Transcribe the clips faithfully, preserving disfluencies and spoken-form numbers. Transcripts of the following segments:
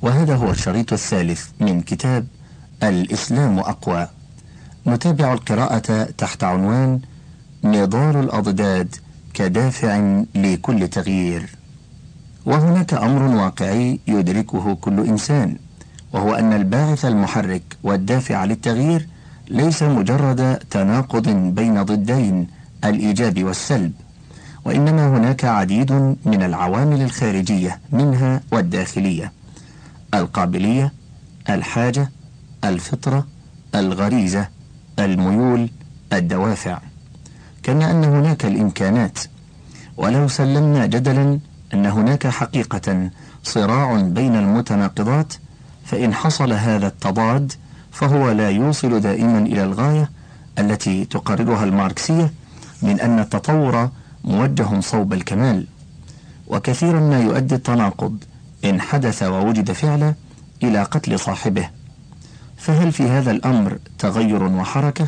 وهذا هو الشريط الثالث من كتاب الإسلام أقوى. نتابع القراءة تحت عنوان نضال الأضداد كدافع لكل تغيير. وهناك أمر واقعي يدركه كل إنسان، وهو أن الباعث المحرك والدافع للتغيير ليس مجرد تناقض بين ضدين الإيجاب والسلب، وإنما هناك عديد من العوامل الخارجية منها والداخلية: القابلية، الحاجة، الفطرة، الغريزة، الميول، الدوافع، كما أن هناك الإمكانات. ولو سلمنا جدلا أن هناك حقيقة صراع بين المتناقضات، فإن حصل هذا التضاد فهو لا يوصل دائما إلى الغاية التي تقررها الماركسية من أن التطور موجه صوب الكمال. وكثيرا ما يؤدي التناقض إن حدث ووجد فعلا إلى قتل صاحبه. فهل في هذا الأمر تغير وحركة؟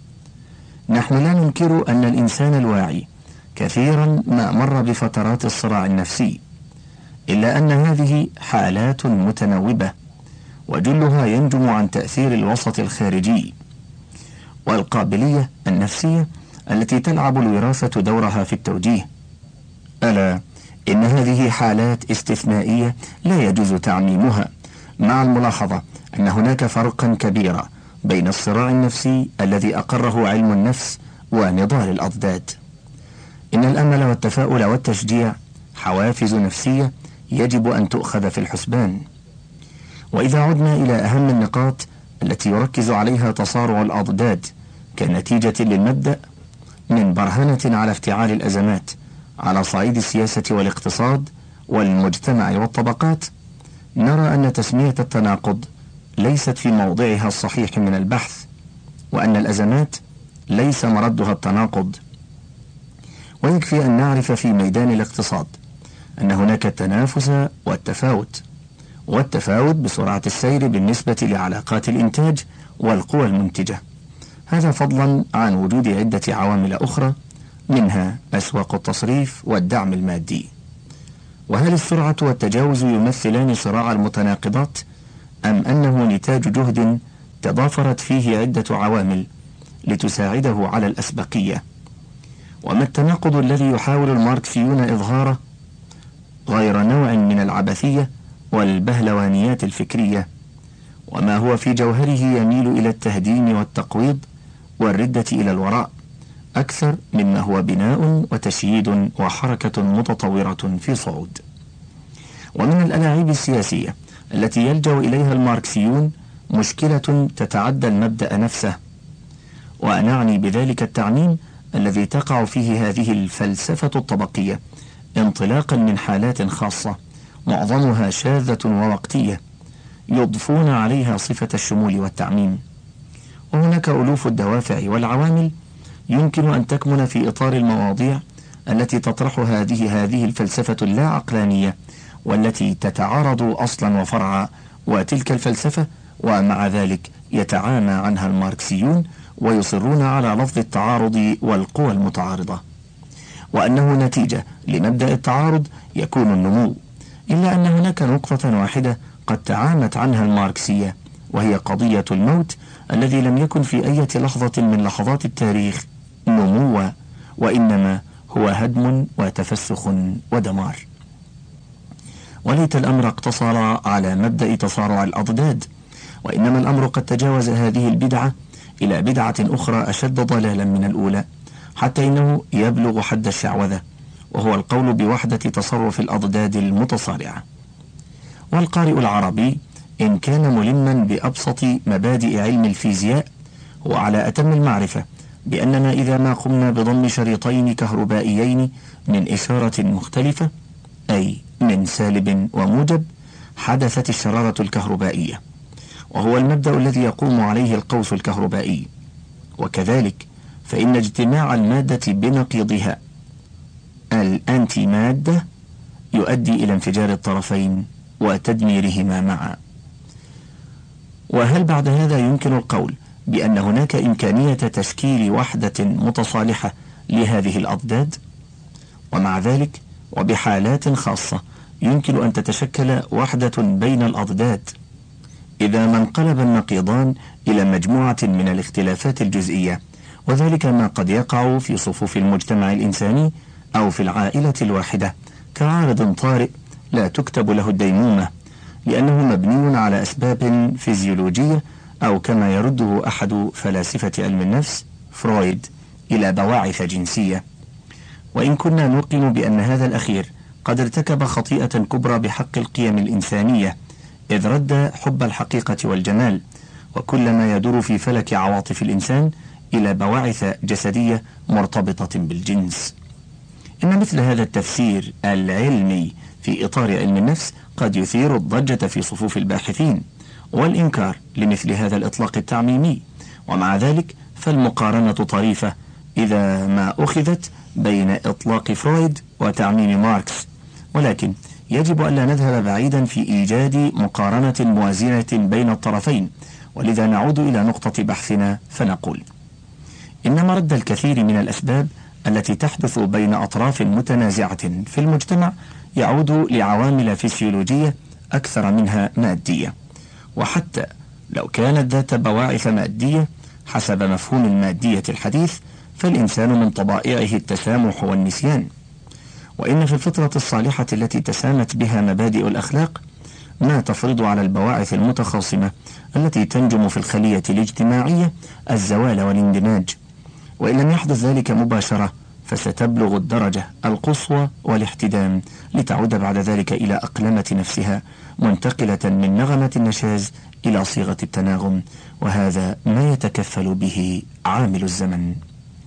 نحن لا ننكر أن الإنسان الواعي كثيرا ما مر بفترات الصراع النفسي، إلا أن هذه حالات متنوبة، وجلها ينجم عن تأثير الوسط الخارجي. والقابلية النفسية التي تلعب الوراثة دورها في التوجيه، ألا إن هذه حالات استثنائية لا يجوز تعميمها، مع الملاحظة أن هناك فرقا كبيرا بين الصراع النفسي الذي أقره علم النفس ونضال الأضداد. إن الأمل والتفاؤل والتشجيع حوافز نفسية يجب أن تؤخذ في الحسبان. وإذا عدنا إلى أهم النقاط التي يركز عليها تصارع الأضداد كنتيجة للمبدأ من برهنة على افتعال الأزمات على صعيد السياسة والاقتصاد والمجتمع والطبقات، نرى أن تسمية التناقض ليست في موضعها الصحيح من البحث، وأن الأزمات ليس مردها التناقض. ويكفي أن نعرف في ميدان الاقتصاد أن هناك التنافس والتفاوت، والتفاوت بسرعة السير بالنسبة لعلاقات الإنتاج والقوى المنتجة، هذا فضلا عن وجود عدة عوامل أخرى منها أسواق التصريف والدعم المادي. وهل السرعة والتجاوز يمثلان صراع المتناقضات، أم أنه نتاج جهد تضافرت فيه عدة عوامل لتساعده على الأسبقية؟ وما التناقض الذي يحاول الماركسيون إظهاره غير نوع من العبثية والبهلوانيات الفكرية، وما هو في جوهره يميل إلى التهديم والتقويض والردة إلى الوراء أكثر مما هو بناء وتشييد وحركة متطورة في صعود. ومن الألاعيب السياسية التي يلجأ إليها الماركسيون مشكلة تتعدى المبدأ نفسه، وأنعني بذلك التعميم الذي تقع فيه هذه الفلسفة الطبقية انطلاقا من حالات خاصة معظمها شاذة ووقتية يضفون عليها صفة الشمول والتعميم. وهناك ألوف الدوافع والعوامل يمكن أن تكمن في إطار المواضيع التي تطرحها هذه هذه الفلسفة اللا عقلانية، والتي تتعارض أصلا وفرعا وتلك الفلسفة، ومع ذلك يتعامى عنها الماركسيون ويصرون على لفظ التعارض والقوى المتعارضة، وأنه نتيجة لمبدأ التعارض يكون النمو. إلا أن هناك نقطة واحدة قد تعامت عنها الماركسية، وهي قضية الموت الذي لم يكن في أي لحظة من لحظات التاريخ نموا، وإنما هو هدم وتفسخ ودمار. وليت الأمر اقتصر على مبدأ تصارع الأضداد، وإنما الأمر قد تجاوز هذه البدعة إلى بدعة أخرى أشد ضلالا من الأولى، حتى إنه يبلغ حد الشعوذة، وهو القول بوحدة تصرف الأضداد المتصارعة. والقارئ العربي إن كان ملما بأبسط مبادئ علم الفيزياء هو على أتم المعرفة بأننا إذا ما قمنا بضم شريطين كهربائيين من إشارة مختلفة، أي من سالب وموجب، حدثت الشرارة الكهربائية، وهو المبدأ الذي يقوم عليه القوس الكهربائي. وكذلك فإن اجتماع المادة بنقيضها الأنتي مادة يؤدي إلى انفجار الطرفين وتدميرهما معا. وهل بعد هذا يمكن القول بأن هناك إمكانية تشكيل وحدة متصالحة لهذه الأضداد؟ ومع ذلك وبحالات خاصة يمكن أن تتشكل وحدة بين الأضداد إذا ما انقلب النقيضان إلى مجموعة من الاختلافات الجزئية، وذلك ما قد يقع في صفوف المجتمع الإنساني أو في العائلة الواحدة كعارض طارئ لا تكتب له الديمومة، لأنه مبني على أسباب فيزيولوجية، أو كما يرده أحد فلاسفة علم النفس فرويد إلى بواعث جنسية. وإن كنا نوقن بأن هذا الأخير قد ارتكب خطيئة كبرى بحق القيم الإنسانية، إذ رد حب الحقيقة والجمال وكل ما يدور في فلك عواطف الإنسان إلى بواعث جسدية مرتبطة بالجنس. إن مثل هذا التفسير العلمي في إطار علم النفس قد يثير الضجة في صفوف الباحثين والإنكار لمثل هذا الإطلاق التعميمي، ومع ذلك فالمقارنة طريفة إذا ما أخذت بين إطلاق فرويد وتعميم ماركس، ولكن يجب ألا نذهب بعيدا في إيجاد مقارنة موازنة بين الطرفين. ولذا نعود إلى نقطة بحثنا فنقول إن مرد الكثير من الأسباب التي تحدث بين أطراف متنازعة في المجتمع يعود لعوامل فسيولوجية أكثر منها مادية، وحتى لو كانت ذات بواعث مادية حسب مفهوم المادية الحديث، فالإنسان من طبائعه التسامح والنسيان. وإن في الفطرة الصالحة التي تسامت بها مبادئ الأخلاق ما تفرض على البواعث المتخاصمة التي تنجم في الخلية الاجتماعية الزوال والاندماج، وإن لم يحدث ذلك مباشرة فستبلغ الدرجة القصوى والاحتدام، لتعود بعد ذلك إلى أقلمة نفسها منتقلة من نغمة النشاز إلى صيغة التناغم، وهذا ما يتكفل به عامل الزمن.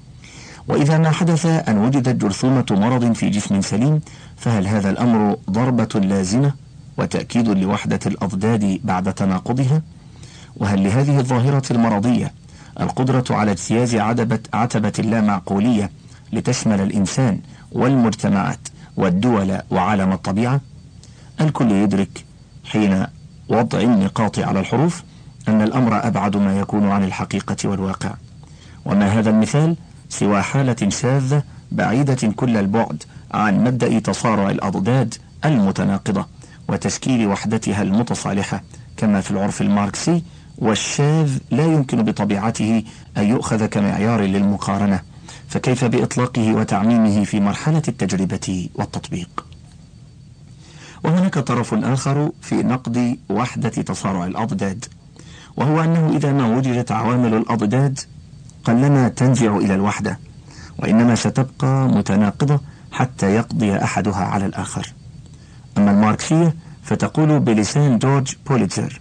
وإذا ما حدث أن وجدت جرثومة مرض في جسم سليم، فهل هذا الأمر ضربة لازمة وتأكيد لوحدة الأضداد بعد تناقضها؟ وهل لهذه الظاهرة المرضية القدرة على اجتياز عتبة, عتبة اللامعقولية لتشمل الإنسان والمجتمعات والدول وعالم الطبيعة؟ الكل يدرك حين وضع النقاط على الحروف أن الأمر أبعد ما يكون عن الحقيقة والواقع، وما هذا المثال سوى حالة شاذة بعيدة كل البعد عن مبدأ تصارع الأضداد المتناقضة وتشكيل وحدتها المتصالحة كما في العرف الماركسي، والشاذ لا يمكن بطبيعته أن يؤخذ كمعيار للمقارنة، فكيف بإطلاقه وتعميمه في مرحلة التجربة والتطبيق؟ وهناك طرف آخر في نقد وحدة تصارع الأضداد، وهو أنه إذا ما وجدت عوامل الأضداد قلما تنزع إلى الوحدة، وإنما ستبقى متناقضة حتى يقضي أحدها على الآخر. أما الماركسية فتقول بلسان جورج بوليتزر: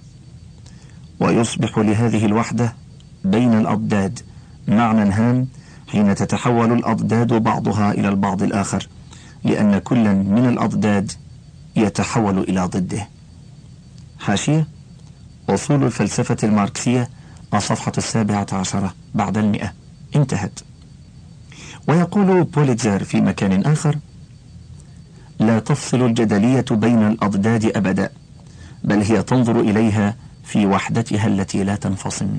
ويصبح لهذه الوحدة بين الأضداد معنى هام حين تتحول الأضداد بعضها إلى البعض الآخر، لأن كل من الأضداد يتحول إلى ضده. حاشية: أصول الفلسفة الماركسية، الصفحة السابعة عشرة بعد المئة، انتهت. ويقول بوليتزر في مكان آخر: لا تفصل الجدلية بين الأضداد أبدا، بل هي تنظر إليها في وحدتها التي لا تنفصم.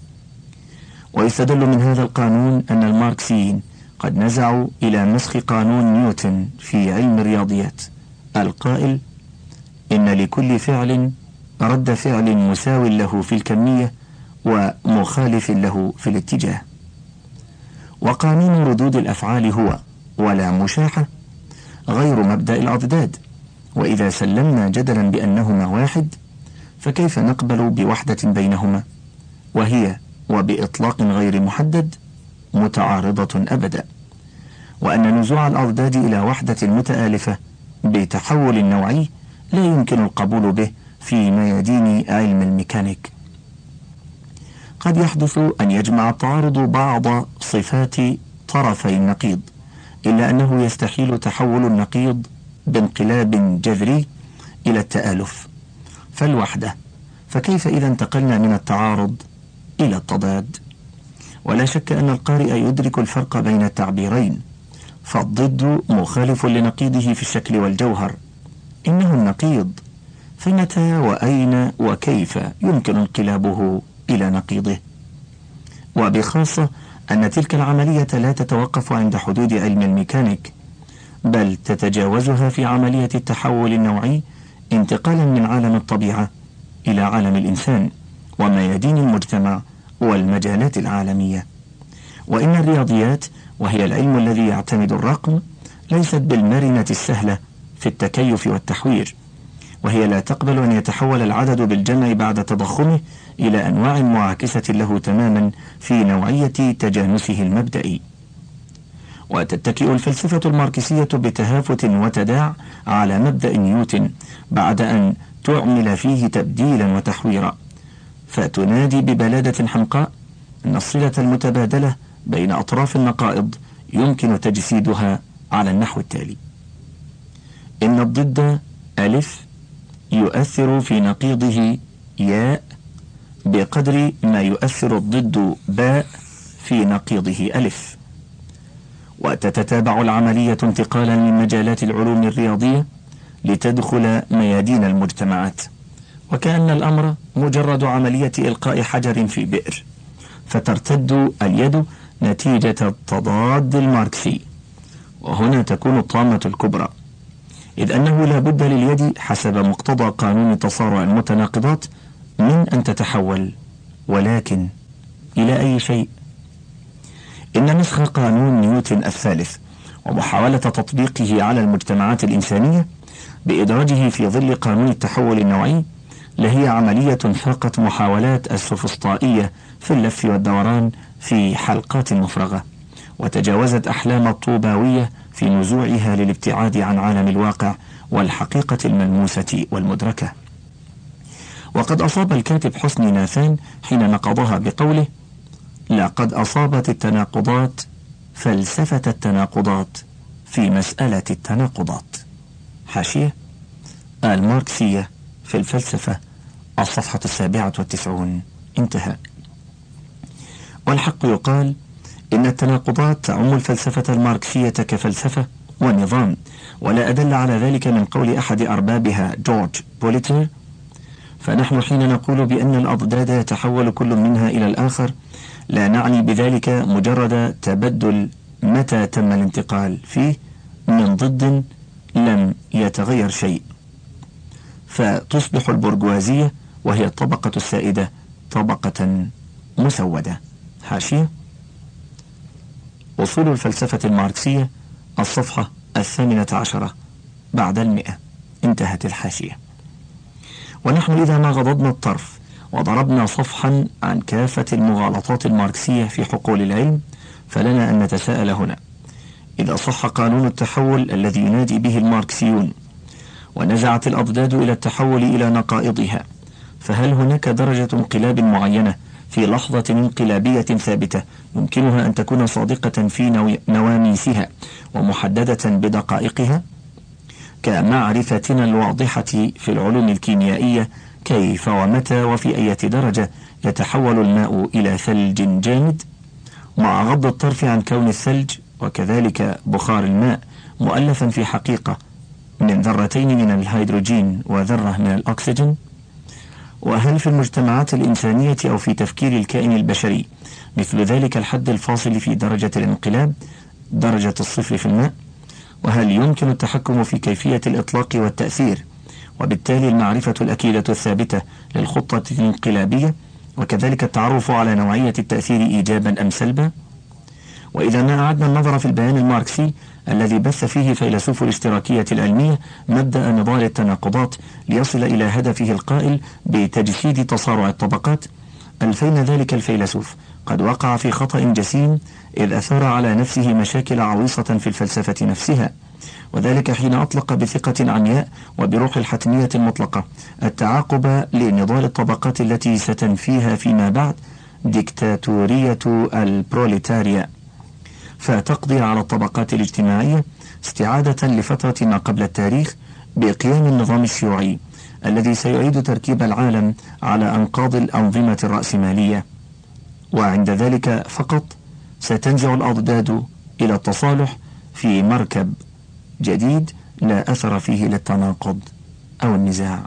ويستدل من هذا القانون أن الماركسيين قد نزعوا إلى نسخ قانون نيوتن في علم الرياضيات القائل إن لكل فعل رد فعل مساو له في الكمية ومخالف له في الاتجاه. وقانون ردود الأفعال هو ولا مشاحة غير مبدأ الأضداد، وإذا سلمنا جدلا بأنهما واحد فكيف نقبل بوحدة بينهما وهي وبإطلاق غير محدد متعارضة أبدا، وأن نزوع الأضداد إلى وحدة متآلفة بتحول نوعي لا يمكن القبول به في ميادين علم الميكانيك. قد يحدث أن يجمع التعارض بعض صفات طرفي النقيض، إلا أنه يستحيل تحول النقيض بانقلاب جذري إلى التآلف. فالوحدة، فكيف إذا انتقلنا من التعارض إلى التضاد؟ ولا شك أن القارئ يدرك الفرق بين التعبيرين، فالضد مخالف لنقيضه في الشكل والجوهر. إنه النقيض، فمتى وأين وكيف يمكن انقلابه إلى نقيضه؟ وبخاصة أن تلك العملية لا تتوقف عند حدود علم الميكانيك، بل تتجاوزها في عملية التحول النوعي انتقالا من عالم الطبيعة إلى عالم الإنسان وميادين المجتمع والمجالات العالمية. وإن الرياضيات، وهي العلم الذي يعتمد الرقم، ليست بالمرنة السهلة في التكيف والتحوير، وهي لا تقبل أن يتحول العدد بالجمع بعد تضخمه إلى أنواع معاكسة له تماما في نوعية تجانسه المبدئي. وتتكئ الفلسفة الماركسية بتهافت وتداع على مبدأ نيوتن بعد أن تعمل فيه تبديلا وتحويرا، فتنادي ببلادة حمقاء أن الصلة المتبادلة بين أطراف النقائض يمكن تجسيدها على النحو التالي: إن الضد ألف يؤثر في نقيضه ياء بقدر ما يؤثر الضد باء في نقيضه ألف. وتتتابع العملية انتقالا من مجالات العلوم الرياضية لتدخل ميادين المجتمعات، وكأن الأمر مجرد عملية إلقاء حجر في بئر، فترتد اليد نتيجة التضاد الماركسي. وهنا تكون الطامة الكبرى، إذ أنه لا بد لليد حسب مقتضى قانون تصارع المتناقضات من أن تتحول، ولكن إلى أي شيء؟ إن نسخ قانون نيوتن الثالث ومحاولة تطبيقه على المجتمعات الإنسانية بإدراجه في ظل قانون التحول النوعي لهي عملية فاقت محاولات السوفسطائية في اللف والدوران في حلقات مفرغة، وتجاوزت أحلام الطوباوية في نزوعها للابتعاد عن عالم الواقع والحقيقة الملموسة والمدركة. وقد أصاب الكاتب حسني ناثان حين نقضها بقوله: لقد أصابت التناقضات فلسفة التناقضات في مسألة التناقضات. حاشية: الماركسية في الفلسفة، الصفحة السابعة والتسعون. انتهى. والحق يقال إن التناقضات تعم الفلسفة الماركسية كفلسفة ونظام، ولا أدل على ذلك من قول أحد أربابها جورج بوليتر. فنحن حين نقول بأن الأضداد يتحول كل منها إلى الآخر لا نعني بذلك مجرد تبدل متى تم الانتقال فيه من ضد لم يتغير شيء، فتصبح البرجوازية وهي الطبقة السائدة طبقة مسودة. حاشية: أصول الفلسفة الماركسية، الصفحة الثامنة عشرة بعد المئة. انتهت الحاشية. ونحن إذا ما غضضنا الطرف وضربنا صفحا عن كافة المغالطات الماركسية في حقول العلم، فلنا أن نتساءل هنا: إذا صح قانون التحول الذي ينادي به الماركسيون ونزعت الأضداد إلى التحول إلى نقائضها، فهل هناك درجة انقلاب معينة في لحظة انقلابية ثابتة يمكنها أن تكون صادقة في نواميسها ومحددة بدقائقها، كمعرفتنا الواضحة في العلوم الكيميائية كيف ومتى وفي أي درجة يتحول الماء إلى ثلج جامد، مع غض الطرف عن كون الثلج وكذلك بخار الماء مؤلفا في حقيقة من ذرتين من الهيدروجين وذرة من الأكسجين؟ وهل في المجتمعات الإنسانية أو في تفكير الكائن البشري مثل ذلك الحد الفاصل في درجة الانقلاب، درجة الصفر في الماء؟ وهل يمكن التحكم في كيفية الإطلاق والتأثير، وبالتالي المعرفة الأكيدة الثابتة للخطة الانقلابية، وكذلك التعرف على نوعية التأثير إيجابا أم سلبا؟ وإذا ما أعدنا النظر في البيان الماركسي الذي بث فيه فيلسوف الاشتراكية العلمية مبدأ نضال التناقضات ليصل إلى هدفه القائل بتجسيد تصارع الطبقات، ألفين ذلك الفيلسوف قد وقع في خطأ جسيم إذ أثار على نفسه مشاكل عويصة في الفلسفة نفسها، وذلك حين أطلق بثقة عمياء وبروح الحتمية المطلقة التعاقب لنضال الطبقات التي ستنفيها فيما بعد ديكتاتورية البروليتاريا، فتقضي على الطبقات الاجتماعية استعادة لفترة ما قبل التاريخ بقيام النظام الشيوعي الذي سيعيد تركيب العالم على أنقاض الأنظمة الرأسمالية. وعند ذلك فقط ستنزع الأضداد إلى التصالح في مركب جديد لا أثر فيه للتناقض أو النزاع.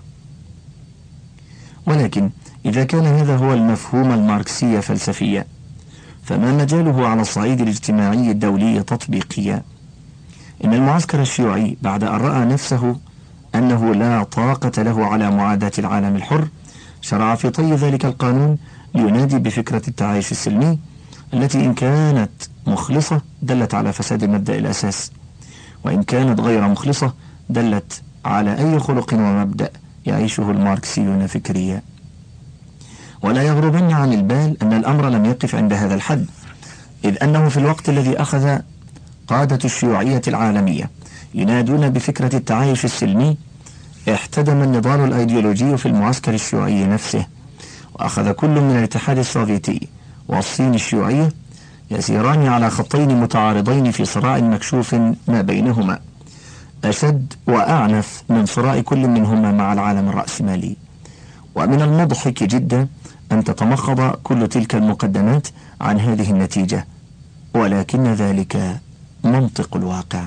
ولكن إذا كان هذا هو المفهوم الماركسي فلسفيا، فما مجاله على الصعيد الاجتماعي الدولي تطبيقيا؟ إن المعسكر الشيوعي بعد أن رأى نفسه أنه لا طاقة له على معاداة العالم الحر شرع في طي ذلك القانون لينادي بفكرة التعايش السلمي التي إن كانت مخلصة دلت على فساد مبدأ الأساس، وإن كانت غير مخلصة دلت على أي خلق ومبدأ يعيشه الماركسيون فكريا. ولا يغربن عن البال أن الأمر لم يقف عند هذا الحد، إذ أنه في الوقت الذي أخذ قادة الشيوعية العالمية ينادون بفكرة التعايش السلمي احتدم النضال الأيديولوجي في المعسكر الشيوعي نفسه، وأخذ كل من الاتحاد السوفيتي والصين الشيوعية يسيران على خطين متعارضين في صراع مكشوف ما بينهما أشد وأعنف من صراع كل منهما مع العالم الرأسمالي. ومن المضحك جدا أن تتمخض كل تلك المقدمات عن هذه النتيجة، ولكن ذلك منطق الواقع.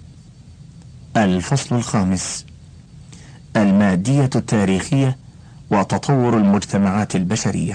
الفصل الخامس: المادية التاريخية وتطور المجتمعات البشرية.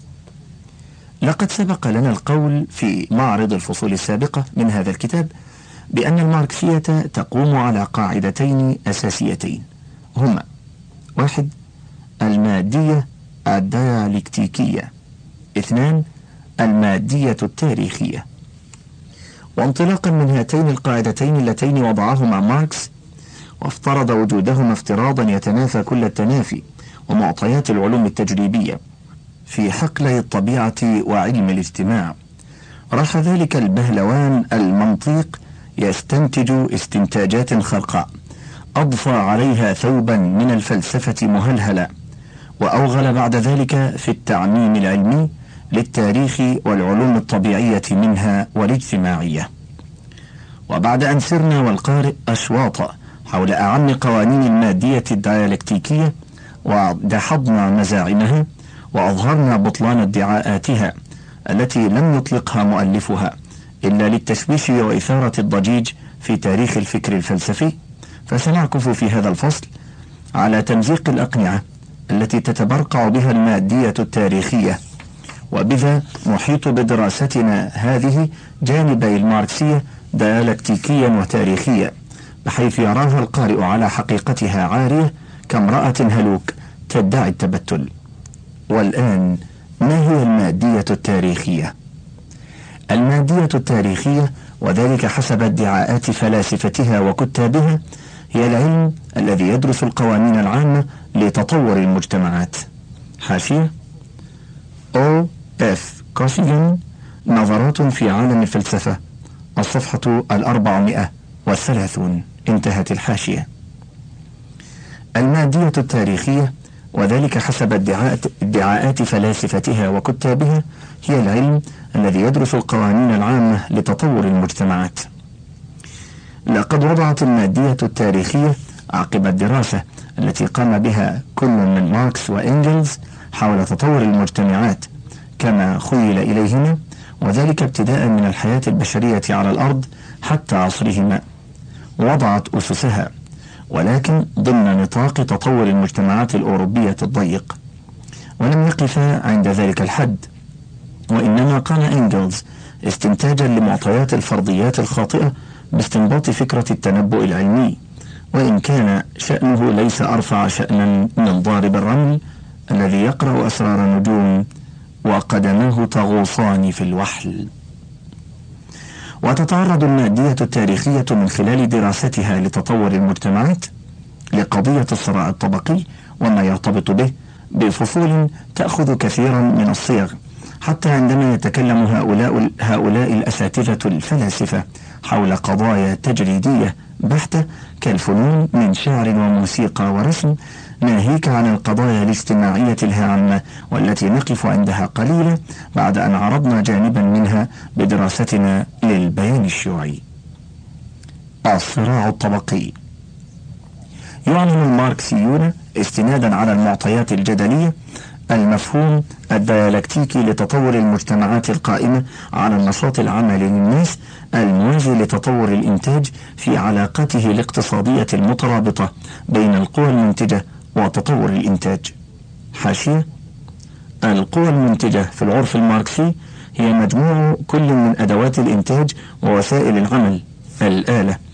لقد سبق لنا القول في معرض الفصول السابقة من هذا الكتاب بأن الماركسية تقوم على قاعدتين أساسيتين هما: واحد، المادية الديالكتيكية، اثنان، المادية التاريخية. وانطلاقا من هاتين القاعدتين اللتين وضعهما ماركس وافترض وجودهما افتراضا يتنافى كل التنافي ومعطيات العلوم التجريبية في حقلي الطبيعة وعلم الاجتماع، راح ذلك البهلوان المنطيق يستنتج استنتاجات خرقاء أضفى عليها ثوبا من الفلسفة مهلهلا، وأوغل بعد ذلك في التعميم العلمي للتاريخ والعلوم الطبيعية منها والاجتماعية. وبعد أن سرنا والقارئ أشواط حول أعم قوانين المادية الديالكتيكية ودحضنا مزاعمها وأظهرنا بطلان ادعاءاتها التي لم يطلقها مؤلفها إلا للتشويش وإثارة الضجيج في تاريخ الفكر الفلسفي، فسنعكف في هذا الفصل على تمزيق الأقنعة التي تتبرقع بها المادية التاريخية، وبذا نحيط بدراستنا هذه جانبي الماركسية ديالكتيكيا وتاريخيا، بحيث يراها القارئ على حقيقتها عارية كامرأة هلوك تدعي التبتل. والآن، ما هي المادية التاريخية؟ المادية التاريخية، وذلك حسب ادعاءات فلاسفتها وكتابها، هي العلم الذي يدرس القوانين العامة لتطور المجتمعات. حاشية: أو إف كوسيجن، نظرات في عالم الفلسفة، الصفحة الأربعمائة والثلاثون، انتهت الحاشية. المادية التاريخية، وذلك حسب ادعاءات فلاسفتها وكتابها، هي العلم الذي يدرس القوانين العامة لتطور المجتمعات. لقد وضعت المادية التاريخية عقب الدراسة التي قام بها كل من ماركس وإنجلز حول تطور المجتمعات كما خيل إليهما، وذلك ابتداء من الحياة البشرية على الأرض حتى عصرهما، وضعت أسسها، ولكن ضمن نطاق تطور المجتمعات الأوروبية الضيق. ولم يقف عند ذلك الحد، وإنما قام إنجلز استنتاجا لمعطيات الفرضيات الخاطئة باستنباط فكرة التنبؤ العلمي، وإن كان شأنه ليس أرفع شأنا من ضارب الرمل الذي يقرأ أسرار النجوم وقدماه تغوصان في الوحل. وتتعرض المادية التاريخية من خلال دراستها لتطور المجتمعات لقضية الصراع الطبقي وما يرتبط به بفصول تأخذ كثيرا من الصيغ، حتى عندما يتكلم هؤلاء, هؤلاء الأساتذة الفلاسفة حول قضايا تجريدية بحتة كالفنون من شعر وموسيقى ورسم، ناهيك عن القضايا الاجتماعية الهامة والتي نقف عندها قليلا بعد أن عرضنا جانبا منها بدراستنا للبيان الشيوعي. الصراع الطبقي. يعلن الماركسيون استنادا على المعطيات الجدلية المفهوم الديالكتيكي لتطور المجتمعات القائمة على النشاط العملي للناس الموازي لتطور الإنتاج في علاقاته الاقتصادية المترابطة بين القوى المنتجة وتطور الإنتاج. حاشية: القوى المنتجة في العرف الماركسي هي مجموع كل من أدوات الإنتاج ووسائل العمل الآلة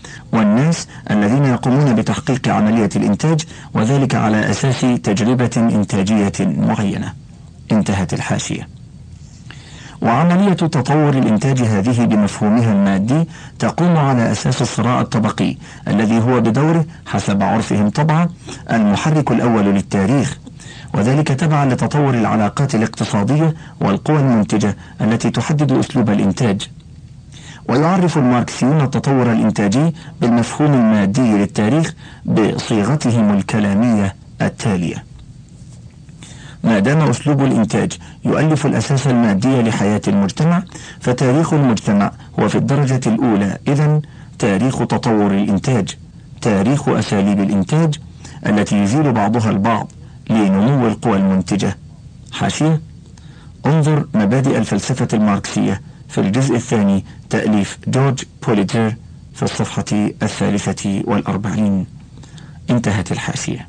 والناس الذين يقومون بتحقيق عملية الإنتاج، وذلك على أساس تجربة إنتاجية معينة. انتهت الحاشية. وعملية تطور الإنتاج هذه بمفهومها المادي تقوم على أساس الصراع الطبقي الذي هو بدوره حسب عرفهم طبعا المحرك الأول للتاريخ، وذلك تبعا لتطور العلاقات الاقتصادية والقوى المنتجة التي تحدد أسلوب الإنتاج. ويعرف الماركسيون التطور الإنتاجي بالمفهوم المادي للتاريخ بصيغتهم الكلامية التالية: ما دام أسلوب الإنتاج يؤلف الأساس المادي لحياة المجتمع، فتاريخ المجتمع هو في الدرجة الأولى إذن تاريخ تطور الإنتاج، تاريخ أساليب الإنتاج التي يزيل بعضها البعض لنمو القوى المنتجة. حاشية: انظر مبادئ الفلسفة الماركسية في الجزء الثاني تأليف جورج بوليتير في الصفحة الثالثة والأربعين. انتهت الحاشية.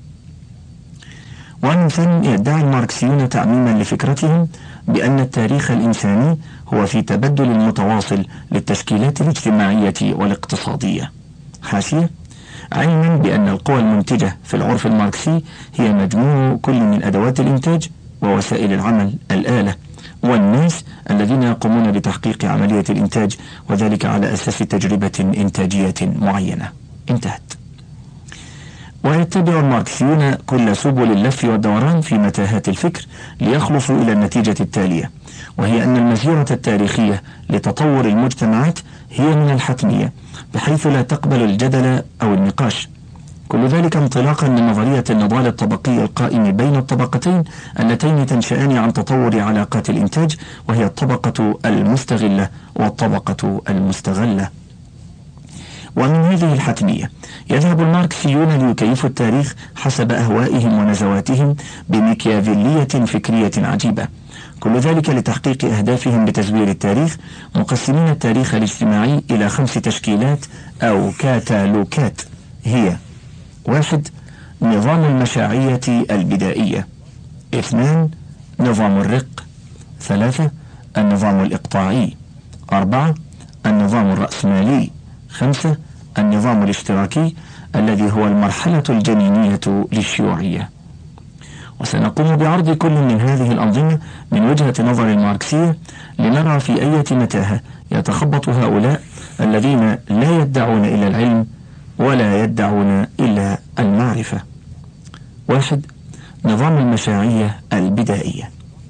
ومن ثم يدعي الماركسيون تعميما لفكرتهم بأن التاريخ الإنساني هو في تبدل متواصل للتشكيلات الاجتماعية والاقتصادية. حاشية: علما بأن القوى المنتجة في العرف الماركسي هي مجموع كل من أدوات الإنتاج ووسائل العمل الآلة، والناس الذين يقومون بتحقيق عملية الإنتاج، وذلك على أساس تجربة إنتاجية معينة. انتهت. ويتبع الماركسيون كل سبل اللف والدوران في متاهات الفكر ليخلصوا إلى النتيجة التالية، وهي أن المسيرة التاريخية لتطور المجتمعات هي من الحتمية بحيث لا تقبل الجدل أو النقاش، كل ذلك انطلاقا من نظرية النضال الطبقي القائم بين الطبقتين اللتين تنشأان عن تطور علاقات الإنتاج، وهي الطبقة المستغلة والطبقة المستغلة. ومن هذه الحتمية يذهب الماركسيون ليكيفوا التاريخ حسب أهوائهم ونزواتهم بميكيافيلية فكرية عجيبة، كل ذلك لتحقيق أهدافهم بتزوير التاريخ، مقسمين التاريخ الاجتماعي إلى خمس تشكيلات أو كاتالوكات، هي: واحد، نظام المشاعية البدائية. اثنان، نظام الرق. ثلاثة، النظام الإقطاعي. أربعة، النظام الرأسمالي. خمسة، النظام الاشتراكي الذي هو المرحلة الجنينية للشيوعية. وسنقوم بعرض كل من هذه الأنظمة من وجهة نظر الماركسية لنرى في أي متاهة يتخبط هؤلاء الذين لا يدعون إلا العلم ولا يدعون إلا المعرفة. واحد، نظام المشاعية البدائية.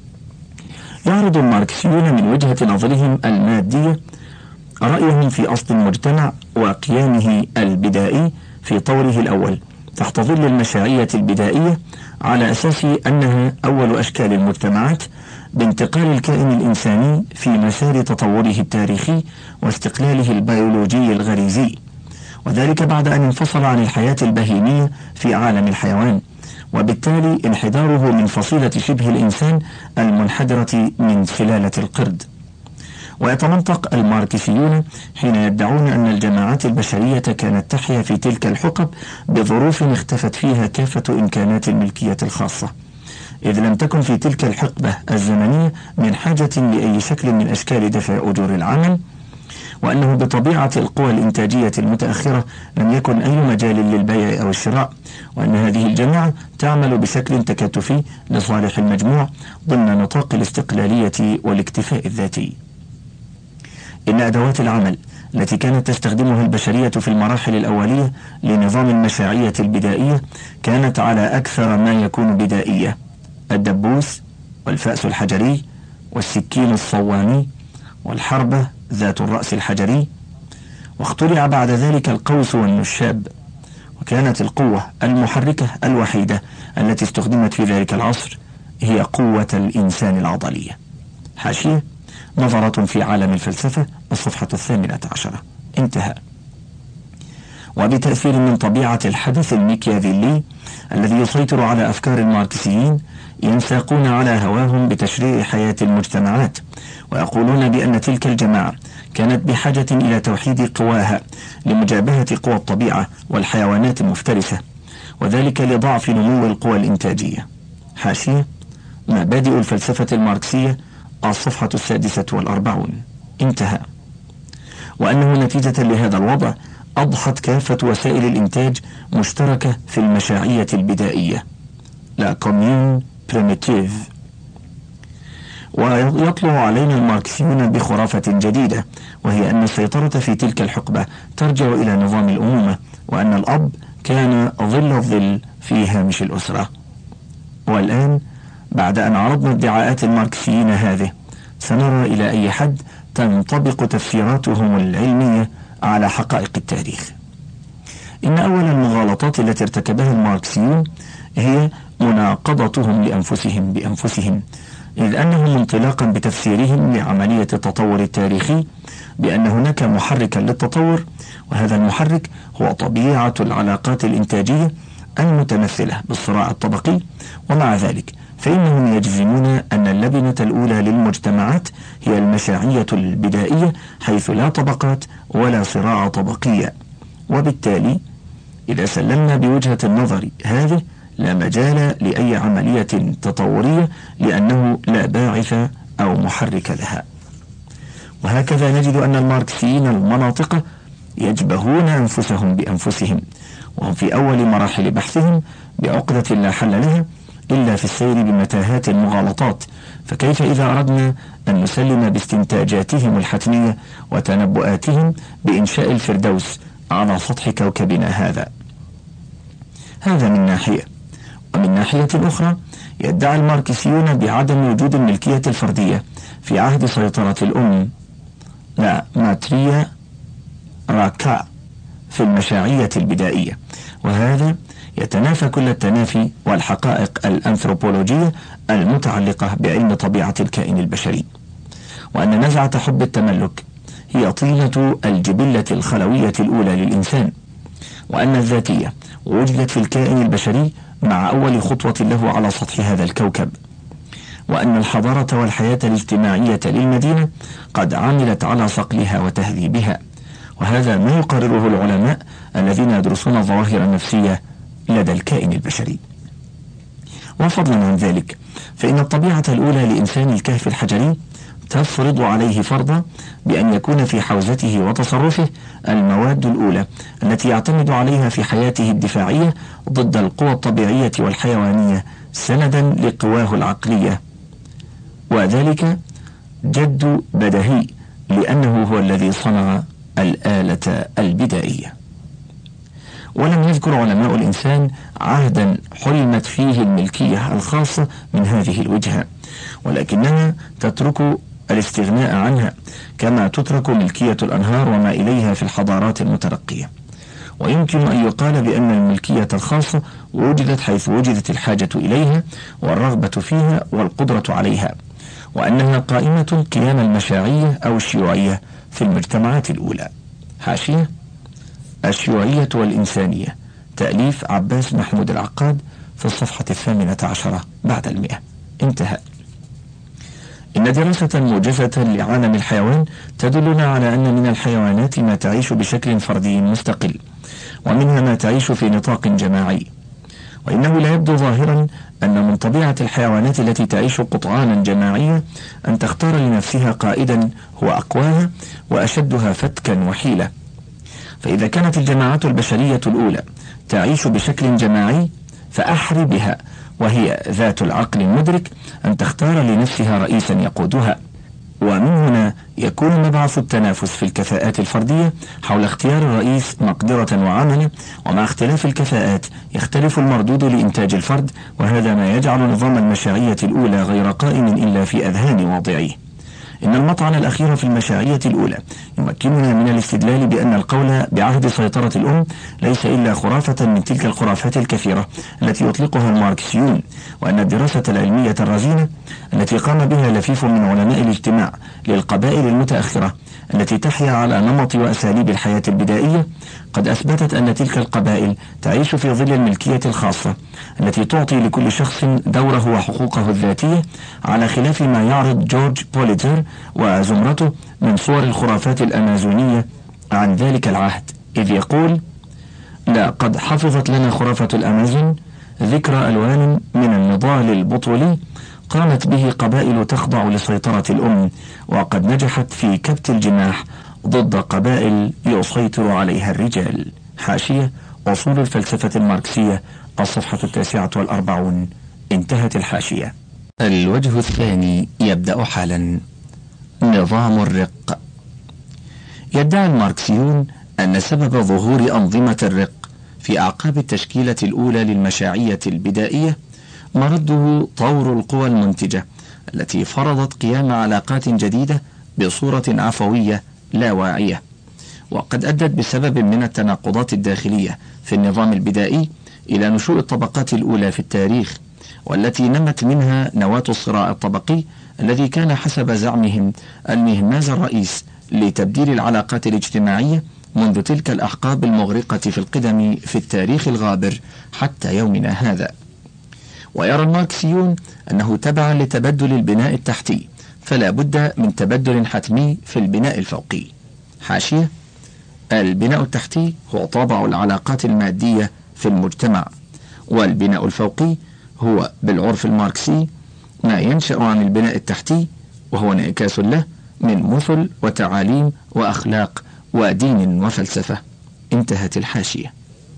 يعرض الماركسيون من وجهة نظرهم المادية رأيهم في أصل المجتمع وقيامه البدائي في طوره الأول تحت ظل المشاعية البدائية، على أساس أنها أول أشكال المجتمعات بانتقال الكائن الإنساني في مسار تطوره التاريخي واستقلاله البيولوجي الغريزي، وذلك بعد أن انفصل عن الحياة البهيمية في عالم الحيوان، وبالتالي انحداره من فصيلة شبه الإنسان المنحدرة من سلالة القرد. ويتمنطق الماركسيون حين يدعون أن الجماعات البشرية كانت تحيا في تلك الحقب بظروف اختفت فيها كافة إمكانات الملكية الخاصة، إذ لم تكن في تلك الحقبة الزمنية من حاجة لأي شكل من أشكال دفع أجور العمل، وأنه بطبيعة القوى الإنتاجية المتأخرة لم يكن أي مجال للبيع أو الشراء، وأن هذه الجماعة تعمل بشكل تكاتفي لصالح المجموع ضمن نطاق الاستقلالية والاكتفاء الذاتي. إن أدوات العمل التي كانت تستخدمها البشرية في المراحل الأولية لنظام المشاعية البدائية كانت على أكثر ما يكون بدائية: الدبوس والفأس الحجري والسكين الصواني والحربة ذات الرأس الحجري، واخترع بعد ذلك القوس والنشاب، وكانت القوة المحركة الوحيدة التي استخدمت في ذلك العصر هي قوة الإنسان العضلية. حاشية: نظرة في عالم الفلسفة، الصفحة الثامنة عشرة. انتهى. وبتأثير من طبيعة الحدث الميكيافيلي الذي يسيطر على أفكار الماركسيين، ينساقون على هواهم بتشريع حياة المجتمعات، ويقولون بأن تلك الجماعة كانت بحاجة إلى توحيد قواها لمجابهة قوى الطبيعة والحيوانات المفترسة، وذلك لضعف نمو القوى الإنتاجية. حاشية: مبادئ الفلسفة الماركسية، الصفحة السادسة والأربعون. انتهى. وأنه نتيجة لهذا الوضع أضحت كافة وسائل الإنتاج مشتركة في المشاعية البدائية لا كوميون بريميتيف. ويطلع علينا الماركسيون بخرافة جديدة، وهي أن السيطرة في تلك الحقبة ترجع إلى نظام الأمومة، وأن الأب كان ظل الظل في هامش الأسرة. والآن بعد أن عرضنا ادعاءات الماركسيين هذه، سنرى إلى أي حد تنطبق تفسيراتهم العلمية على حقائق التاريخ. إن أول المغالطات التي ارتكبها الماركسيون هي مناقضتهم لأنفسهم بأنفسهم، إذ أنهم انطلاقا بتفسيرهم لعملية التطور التاريخي بأن هناك محركا للتطور، وهذا المحرك هو طبيعة العلاقات الإنتاجية المتمثلة بالصراع الطبقي، ومع ذلك فإنهم يجزمون أن اللبنة الأولى للمجتمعات هي المشاعية البدائية، حيث لا طبقات ولا صراع طبقية. وبالتالي إذا سلمنا بوجهة النظر هذه لا مجال لأي عملية تطورية، لأنه لا باعث أو محرك لها. وهكذا نجد أن الماركسيين المناطق يجبهون أنفسهم بأنفسهم، وهم في أول مراحل بحثهم بعقدة لا حل لها إلا في السير بمتاهات المغالطات. فكيف إذا أردنا أن نسلم باستنتاجاتهم الحتمية وتنبؤاتهم بإنشاء الفردوس على سطح كوكبنا هذا؟ هذا من ناحية. ومن ناحية أخرى يدعي الماركسيون بعدم وجود الملكية الفردية في عهد سيطرة الأم لا ماتريا راكا في المشاعية البدائية، وهذا يتنافى كل التنافي والحقائق الأنثروبولوجية المتعلقة بعلم طبيعة الكائن البشري، وأن نزعة حب التملك هي طينة الجبلة الخلوية الأولى للإنسان، وأن الذاتية وجدت في الكائن البشري مع أول خطوة له على سطح هذا الكوكب، وأن الحضارة والحياة الاجتماعية للمدينة قد عملت على صقلها وتهذيبها، وهذا ما يقرره العلماء الذين يدرسون الظواهر النفسية لدى الكائن البشري. وفضلا عن ذلك فإن الطبيعة الأولى لإنسان الكهف الحجري تفرض عليه فرضا بأن يكون في حوزته وتصرفه المواد الأولى التي يعتمد عليها في حياته الدفاعية ضد القوى الطبيعية والحيوانية سندا لقواه العقلية، وذلك جد بدهي لأنه هو الذي صنع الآلة البدائية. ولم يذكر علماء الإنسان عهدا حرمت فيه الملكية الخاصة من هذه الوجهة، ولكنها تترك الاستغناء عنها كما تترك ملكية الأنهار وما إليها في الحضارات المترقية. ويمكن أن يقال بأن الملكية الخاصة وجدت حيث وجدت الحاجة إليها والرغبة فيها والقدرة عليها، وأنها قائمة قيام المشاعية أو الشيوعية في المجتمعات الأولى. حاشية: الشيوعية والإنسانية، تأليف عباس محمود العقاد، في الصفحة الثامنة عشرة بعد المئة. انتهى. إن دراسة موجزة لعالم الحيوان تدلنا على أن من الحيوانات ما تعيش بشكل فردي مستقل، ومنها ما تعيش في نطاق جماعي. وإنه لا يبدو ظاهرا أن من طبيعة الحيوانات التي تعيش قطعانا جماعية أن تختار لنفسها قائدا هو أقواها وأشدها فتكا وحيلة. فإذا كانت الجماعات البشرية الأولى تعيش بشكل جماعي فأحري بها، وهي ذات العقل المدرك، أن تختار لنفسها رئيسا يقودها. ومن هنا يكون مبعث التنافس في الكفاءات الفردية حول اختيار الرئيس مقدرة وعملا، ومع اختلاف الكفاءات يختلف المردود لإنتاج الفرد، وهذا ما يجعل نظام المشاعية الأولى غير قائم إلا في أذهان واضعيه. إن المطعن الأخير في المشاعية الأولى يمكننا من الاستدلال بأن القول بعهد سيطرة الأم ليس إلا خرافة من تلك الخرافات الكثيرة التي يطلقها الماركسيون، وأن الدراسة العلمية الرزينة التي قام بها لفيف من علماء الاجتماع للقبائل المتأخرة التي تحيا على نمط وأساليب الحياة البدائية قد أثبتت أن تلك القبائل تعيش في ظل الملكية الخاصة التي تعطي لكل شخص دوره وحقوقه الذاتية، على خلاف ما يعرض جورج بوليتر وزمرته من صور الخرافات الأمازونية عن ذلك العهد، إذ يقول: لقد حفظت لنا خرافة الأمازون ذكرى ألوان من النضال البطولي قامت به قبائل تخضع لسيطرة الأم، وقد نجحت في كبت الجماح ضد قبائل يسيطر عليها الرجال. حاشية: أصول الفلسفة الماركسية، الصفحة التاسعة والأربعون. انتهت الحاشية. الوجه الثاني يبدأ حالا. نظام الرق. يدعي الماركسيون أن سبب ظهور أنظمة الرق في أعقاب التشكيلة الأولى للمشاعية البدائية مرده طور القوى المنتجة التي فرضت قيام علاقات جديدة بصورة عفوية لا واعية، وقد أدت بسبب من التناقضات الداخلية في النظام البدائي إلى نشوء الطبقات الأولى في التاريخ، والتي نمت منها نواة الصراع الطبقي الذي كان حسب زعمهم المهماز الرئيس لتبديل العلاقات الاجتماعية منذ تلك الأحقاب المغرقة في القدم في التاريخ الغابر حتى يومنا هذا. ويرى الماركسيون أنه تبعا لتبدل البناء التحتي فلا بد من تبدل حتمي في البناء الفوقي. حاشية: البناء التحتي هو طابع العلاقات المادية في المجتمع، والبناء الفوقي هو بالعرف الماركسي ما ينشأ عن البناء التحتي، وهو انعكاس له من مثل وتعاليم وأخلاق ودين وفلسفة. انتهت الحاشية.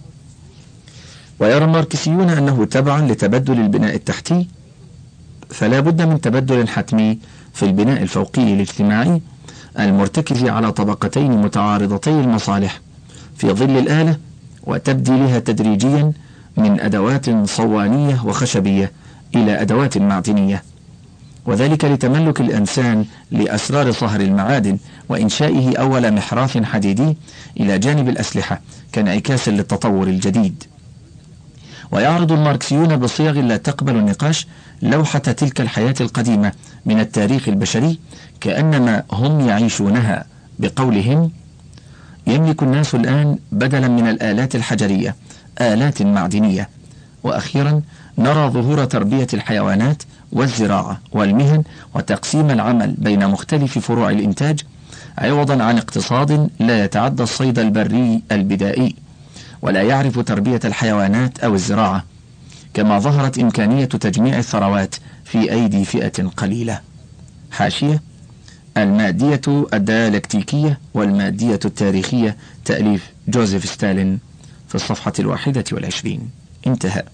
ويرى الماركسيون أنه تبعا لتبدل البناء التحتي فلا بد من تبدل حتمي في البناء الفوقي الاجتماعي المرتكز على طبقتين متعارضتي المصالح في ظل الآلة، وتبديلها تدريجيا من أدوات صوانية وخشبية إلى أدوات معدنية، وذلك لتملك الإنسان لأسرار صهر المعادن وإنشائه أول محراث حديدي إلى جانب الأسلحة كانعكاس للتطور الجديد. ويعرض الماركسيون بصيغ لا تقبل النقاش لوحة تلك الحياة القديمة من التاريخ البشري كأنما هم يعيشونها بقولهم: يملك الناس الآن بدلا من الآلات الحجرية آلات معدنية. وأخيرا نرى ظهور تربية الحيوانات والزراعة والمهن وتقسيم العمل بين مختلف فروع الإنتاج عوضا عن اقتصاد لا يتعدى الصيد البري البدائي ولا يعرف تربية الحيوانات أو الزراعة، كما ظهرت إمكانية تجميع الثروات في أيدي فئة قليلة. حاشية: المادية الديالكتيكية والمادية التاريخية، تأليف جوزيف ستالين، في الصفحة الواحدة والعشرين. انتهى.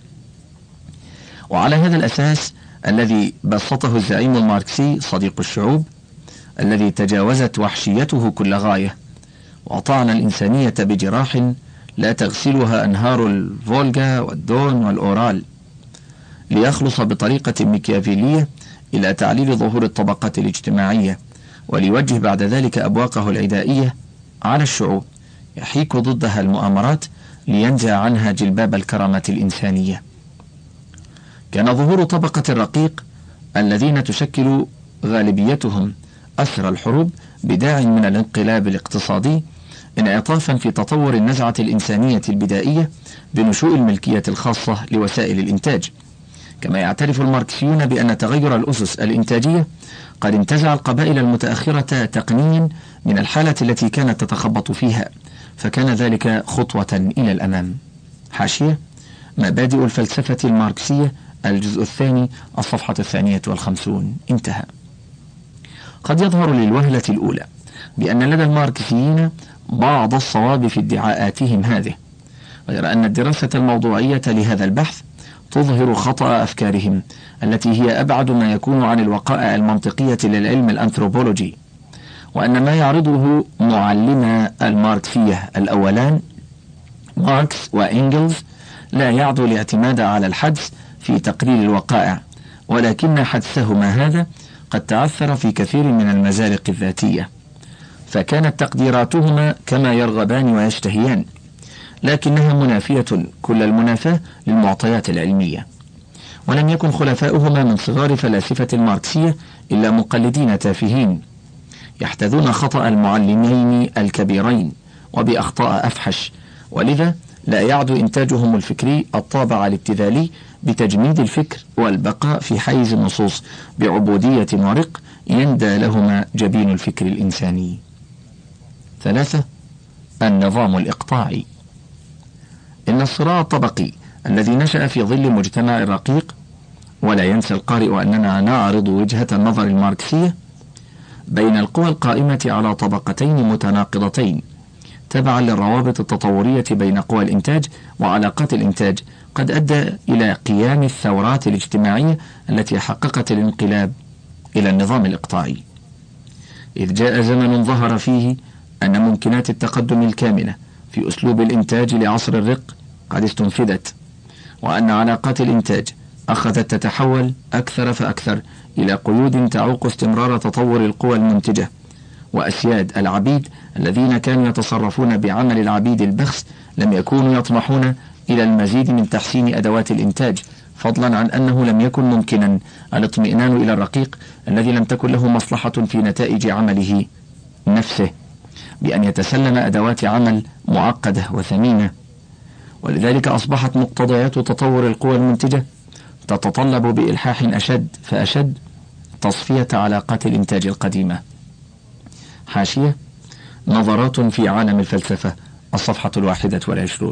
وعلى هذا الأساس الذي بسطه الزعيم الماركسي صديق الشعوب الذي تجاوزت وحشيته كل غاية وطعن الإنسانية بجراح لا تغسلها أنهار الفولغا والدون والأورال، ليخلص بطريقة ميكيافيلية إلى تعليل ظهور الطبقات الاجتماعية، وليوجه بعد ذلك أبواقه العدائية على الشعوب يحيك ضدها المؤامرات لينزع عنها جلباب الكرامة الإنسانية. كان ظهور طبقة الرقيق الذين تشكل غالبيتهم أثر الحروب بداع من الانقلاب الاقتصادي انعطافا في تطور النزعة الإنسانية البدائية بنشوء الملكية الخاصة لوسائل الإنتاج، كما يعترف الماركسيون بأن تغير الأسس الإنتاجية قد انتزع القبائل المتأخرة تقنيا من الحالة التي كانت تتخبط فيها، فكان ذلك خطوة إلى الأمام. حاشية: مبادئ الفلسفة الماركسية، الجزء الثاني، الصفحة الثانية والخمسون. انتهى. قد يظهر للوهلة الأولى بأن لدى الماركسيين بعض الصواب في ادعاءاتهم هذه، غير أن الدراسة الموضوعية لهذا البحث تظهر خطأ أفكارهم التي هي أبعد ما يكون عن الوقائع المنطقية للعلم الأنثروبولوجي، وأن ما يعرضه معلما الماركسية الأولان ماركس وإنجلز لا يعدو الاعتماد على الحدس في تقرير الوقائع، ولكن حدسهما هذا قد تعثر في كثير من المزارق الذاتية، فكانت تقديراتهما كما يرغبان ويشتهيان، لكنها منافية كل المنافاة للمعطيات العلمية. ولم يكن خلفاؤهما من صغار فلاسفة الماركسية إلا مقلدين تافهين يحتذون خطأ المعلمين الكبيرين وبأخطاء أفحش، ولذا لا يعدو إنتاجهم الفكري الطابع الابتذالي بتجميد الفكر والبقاء في حيز النصوص بعبودية ورق يندى لهما جبين الفكر الإنساني. ثلاثة: النظام الإقطاعي. إن الصراع الطبقي الذي نشأ في ظل مجتمع رقيق، ولا ينسى القارئ أننا نعرض وجهة النظر الماركسية، بين القوى القائمة على طبقتين متناقضتين تبعا للروابط التطورية بين قوى الإنتاج وعلاقات الإنتاج، قد أدى إلى قيام الثورات الاجتماعية التي حققت الانقلاب إلى النظام الإقطاعي. إذ جاء زمن ظهر فيه أن ممكنات التقدم الكاملة في أسلوب الإنتاج لعصر الرق قد استنفذت، وأن علاقات الإنتاج أخذت تتحول أكثر فأكثر إلى قيود تعوق استمرار تطور القوى المنتجة، وأسياد العبيد الذين كانوا يتصرفون بعمل العبيد البخس لم يكونوا يطمحون إلى المزيد من تحسين أدوات الإنتاج، فضلا عن أنه لم يكن ممكنا الاطمئنان إلى الرقيق الذي لم تكن له مصلحة في نتائج عمله نفسه بأن يتسلم أدوات عمل معقدة وثمينة. ولذلك أصبحت مقتضيات تطور القوى المنتجة تتطلب بإلحاح أشد فأشد تصفية علاقات الإنتاج القديمة. حاشية: نظرات في عالم الفلسفة، الصفحة الواحدة والعشرون.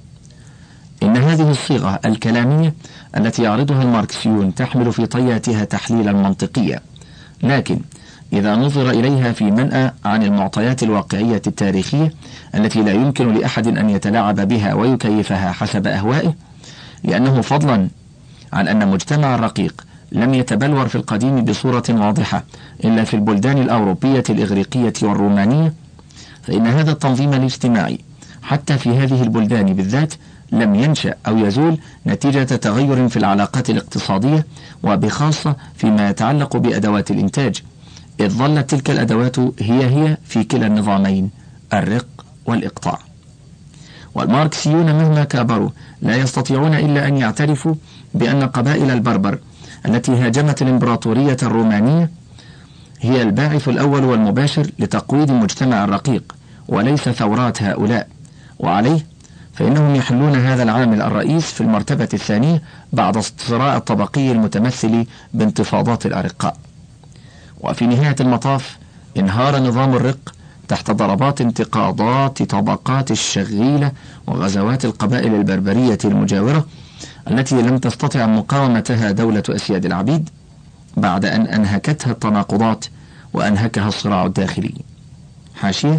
إن هذه الصيغة الكلامية التي يعرضها الماركسيون تحمل في طياتها تحليلا منطقيا، لكن إذا نظر إليها في منأى عن المعطيات الواقعية التاريخية التي لا يمكن لأحد أن يتلاعب بها ويكيفها حسب أهوائه، لأنه فضلا عن أن مجتمع الرقيق لم يتبلور في القديم بصورة واضحة إلا في البلدان الأوروبية الإغريقية والرومانية، فإن هذا التنظيم الاجتماعي حتى في هذه البلدان بالذات لم ينشأ أو يزول نتيجة تغير في العلاقات الاقتصادية، وبخاصة فيما يتعلق بأدوات الإنتاج، إذ ظلت تلك الأدوات هي هي في كلا النظامين، الرق والإقطاع. والماركسيون مهما كابروا لا يستطيعون إلا أن يعترفوا بأن قبائل البربر التي هاجمت الإمبراطورية الرومانية هي الباعث الأول والمباشر لتقويض المجتمع الرقيق، وليس ثورات هؤلاء، وعليه فإنهم يحلون هذا العامل الرئيس في المرتبة الثانية بعد الصراع الطبقي المتمثل بانتفاضات الأرقاء. وفي نهاية المطاف انهار نظام الرق تحت ضربات انتقاضات طبقات الشغيلة وغزوات القبائل البربرية المجاورة التي لم تستطع مقاومتها دولة أسياد العبيد بعد أن أنهكتها التناقضات وأنهكها الصراع الداخلي. حاشية: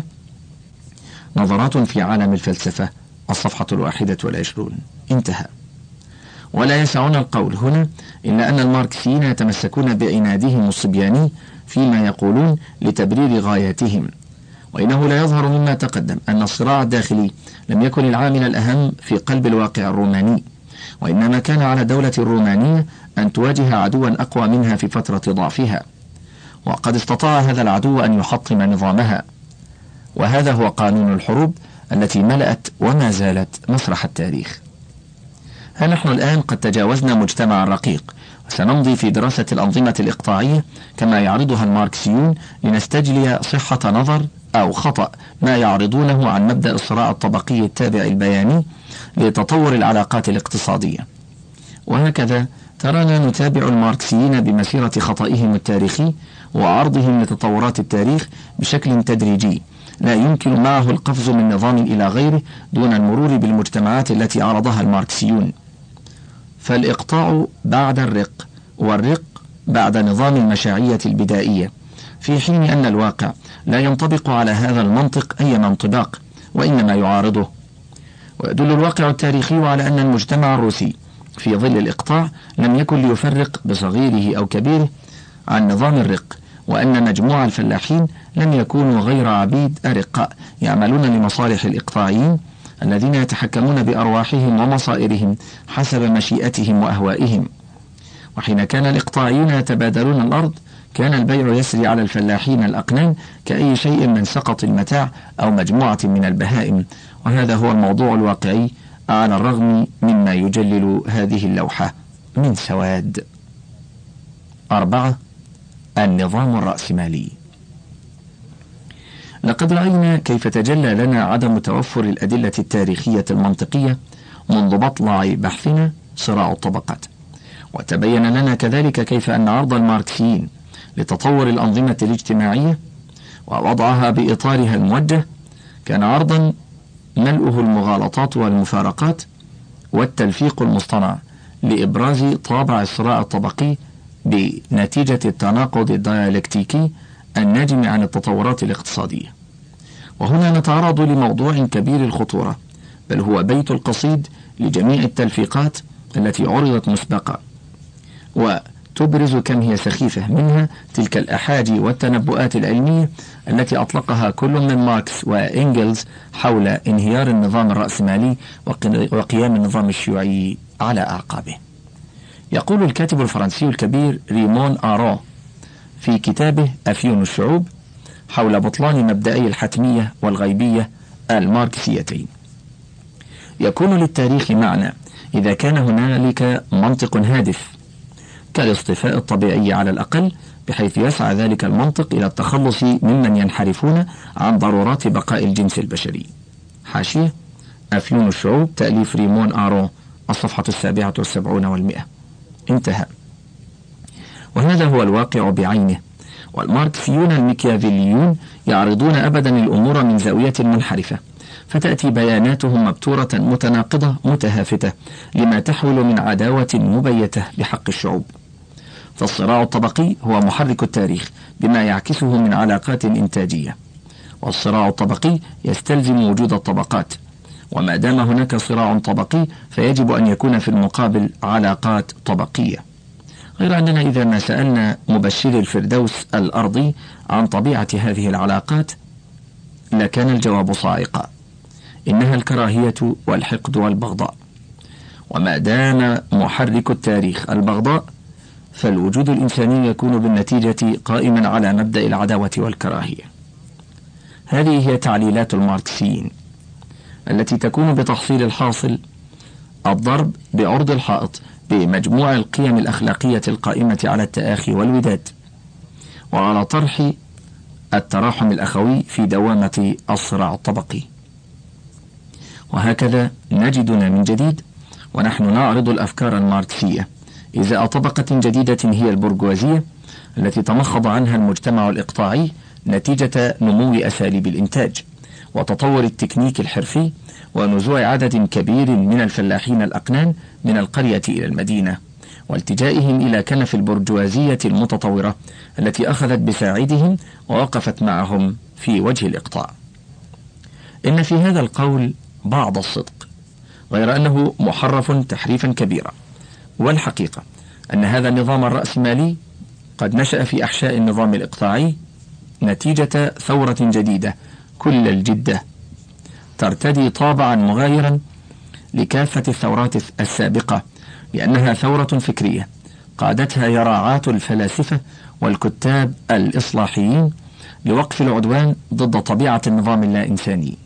نظرات في عالم الفلسفة، الصفحة الواحدة والعشرون. انتهى. ولا يسعنا القول هنا إلا أن الماركسيين يتمسكون بعنادهم الصبياني فيما يقولون لتبرير غاياتهم، وإنه لا يظهر مما تقدم أن الصراع الداخلي لم يكن العامل الأهم في قلب الواقع الروماني، وإنما كان على الدولة الرومانية أن تواجه عدوا أقوى منها في فترة ضعفها، وقد استطاع هذا العدو أن يحطم نظامها، وهذا هو قانون الحروب التي ملأت وما زالت مسرح التاريخ. ها نحن الآن قد تجاوزنا مجتمع الرقيق، وسنمضي في دراسة الأنظمة الإقطاعية كما يعرضها الماركسيون لنستجلي صحة نظر أو خطأ ما يعرضونه عن مبدأ الصراع الطبقي التابع البياني لتطور العلاقات الاقتصادية. وهكذا ترانا نتابع الماركسيين بمسيرة خطئهم التاريخي وعرضهم لتطورات التاريخ بشكل تدريجي لا يمكن معه القفز من نظام إلى غيره دون المرور بالمجتمعات التي عرضها الماركسيون. فالإقطاع بعد الرق، والرق بعد نظام المشاعية البدائية، في حين أن الواقع لا ينطبق على هذا المنطق أي انطباق وإنما يعارضه. ويدل الواقع التاريخي على أن المجتمع الروسي في ظل الإقطاع لم يكن ليفرق بصغيره أو كبيره عن نظام الرق، وأن مجموع الفلاحين لم يكونوا غير عبيد أرقاء يعملون لمصالح الإقطاعيين الذين يتحكمون بأرواحهم ومصائرهم حسب مشيئتهم وأهوائهم. وحين كان الإقطاعيون يتبادلون الأرض كان البيع يسري على الفلاحين الأقنان كأي شيء من سقط المتاع أو مجموعة من البهائم، وهذا هو الموضوع الواقعي على الرغم مما يجلل هذه اللوحة من سواد. أربعة: النظام الرأسمالي. لقد رأينا كيف تجلى لنا عدم توفر الأدلة التاريخية المنطقية منذ مطلع بحثنا صراع الطبقات، وتبين لنا كذلك كيف أن عرض الماركسيين لتطور الأنظمة الاجتماعية ووضعها بإطارها الموجه كان عرضا ملؤه المغالطات والمفارقات والتلفيق المصطنع لإبراز طابع الصراع الطبقي بنتيجة التناقض الديالكتيكي الناجم عن التطورات الاقتصادية. وهنا نتعرض لموضوع كبير الخطورة، بل هو بيت القصيد لجميع التلفيقات التي عرضت مسبقا، وتبرز كم هي سخيفة، منها تلك الأحاجي والتنبؤات العلمية التي أطلقها كل من ماركس وإنجلز حول انهيار النظام الرأسمالي وقيام النظام الشيوعي على أعقابه. يقول الكاتب الفرنسي الكبير ريمون آرون في كتابه أفيون الشعوب حول بطلان مبدئي الحتمية والغيبية الماركسيتين: يكون للتاريخ معنى إذا كان هنالك منطق هادف كالاصطفاء الطبيعي على الأقل، بحيث يسعى ذلك المنطق إلى التخلص ممن ينحرفون عن ضرورات بقاء الجنس البشري. حاشية: أفيون الشعوب، تأليف ريمون آرون، الصفحة السابعة والسبعون والمئة. انتهى. وهذا هو الواقع بعينه، والماركسيون الميكيافيليون يعرضون أبدا الأمور من زاوية منحرفة، فتأتي بياناتهم مبتورة متناقضة متهافتة لما تحول من عداوة مبيتة بحق الشعوب. فالصراع الطبقي هو محرك التاريخ بما يعكسه من علاقات إنتاجية، والصراع الطبقي يستلزم وجود الطبقات، وما دام هناك صراع طبقي فيجب أن يكون في المقابل علاقات طبقية. غير أننا إذا ما سألنا مبشر الفردوس الأرضي عن طبيعة هذه العلاقات لكان الجواب صاعقا: إنها الكراهية والحقد والبغضاء. وما دام محرك التاريخ البغضاء فالوجود الإنساني يكون بالنتيجة قائما على مبدأ العداوة والكراهية. هذه هي تعليلات الماركسيين التي تكون بتحصيل الحاصل الضرب بعرض الحائط بمجموع القيم الأخلاقية القائمة على التآخي والوداد، وعلى طرح التراحم الأخوي في دوامة الصراع الطبقي. وهكذا نجدنا من جديد ونحن نعرض الأفكار الماركسية إزاء طبقة جديدة هي البرجوازية، التي تمخض عنها المجتمع الإقطاعي نتيجة نمو أساليب الإنتاج وتطور التكنيك الحرفي ونزوع عدد كبير من الفلاحين الأقنان من القرية إلى المدينة، والتجائهم إلى كنف البرجوازية المتطورة التي أخذت بساعدهم ووقفت معهم في وجه الإقطاع. إن في هذا القول بعض الصدق، غير أنه محرف تحريفا كبيرا. والحقيقة أن هذا النظام الرأسمالي قد نشأ في أحشاء النظام الإقطاعي نتيجة ثورة جديدة كل الجدة ترتدي طابعا مغايرا لكافة الثورات السابقة، لأنها ثورة فكرية قادتها يراعات الفلاسفة والكتاب الإصلاحيين لوقف العدوان ضد طبيعة النظام اللا إنساني.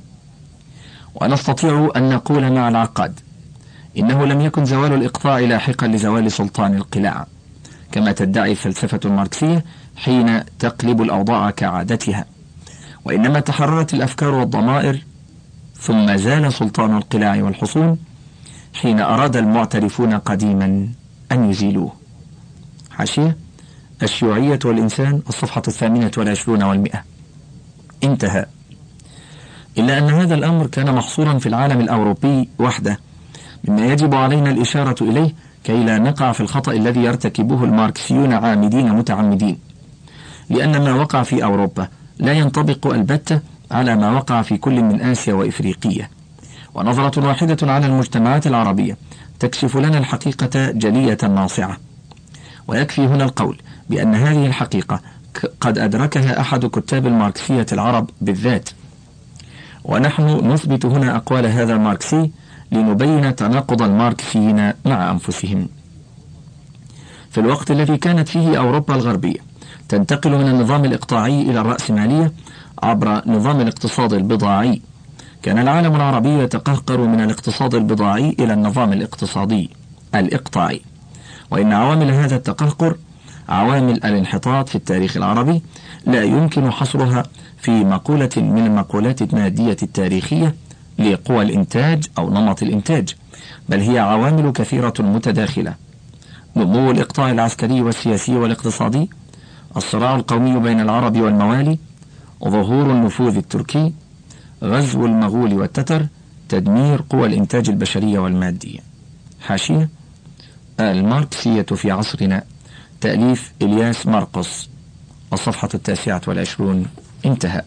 ونستطيع أن نقول مع العقاد إنه لم يكن زوال الإقطاع لاحقا لزوال سلطان القلاع كما تدعي الفلسفة الماركسية حين تقلب الأوضاع كعادتها، وإنما تحررت الأفكار والضمائر ثم زال سلطان القلاع والحصون حين أراد المعترفون قديما أن يزيلوه. حاشية: الشيوعية والإنسان، الصفحة الثامنة والعشرون والمئة. انتهى. إلا أن هذا الأمر كان محصورا في العالم الأوروبي وحده، مما يجب علينا الإشارة إليه كي لا نقع في الخطأ الذي يرتكبه الماركسيون عامدين متعمدين، لأن ما وقع في أوروبا لا ينطبق البتة على ما وقع في كل من آسيا وإفريقية. ونظرة واحدة على المجتمعات العربية تكشف لنا الحقيقة جلية ناصعة. ويكفي هنا القول بأن هذه الحقيقة قد أدركها أحد كتاب الماركسية العرب بالذات، ونحن نثبت هنا أقوال هذا الماركسي لنبين تناقض الماركسيين مع أنفسهم. في الوقت الذي كانت فيه أوروبا الغربية تنتقل من النظام الإقطاعي إلى الرأسمالية عبر نظام الاقتصاد البضاعي، كان العالم العربي يتقهقر من الاقتصاد البضاعي إلى النظام الاقتصادي الإقطاعي. وإن عوامل هذا التقهقر عوامل الانحطاط في التاريخ العربي لا يمكن حصرها في مقولة من المقولات المادية التاريخية لقوى الإنتاج أو نمط الإنتاج، بل هي عوامل كثيرة متداخلة: نمو الإقطاع العسكري والسياسي والاقتصادي، الصراع القومي بين العرب والموالي، ظهور النفوذ التركي، غزو المغول والتتر، تدمير قوى الإنتاج البشرية والمادية. حاشية: الماركسية في عصرنا، تأليف إلياس مارقس، الصفحة التاسعة والعشرون انتهى.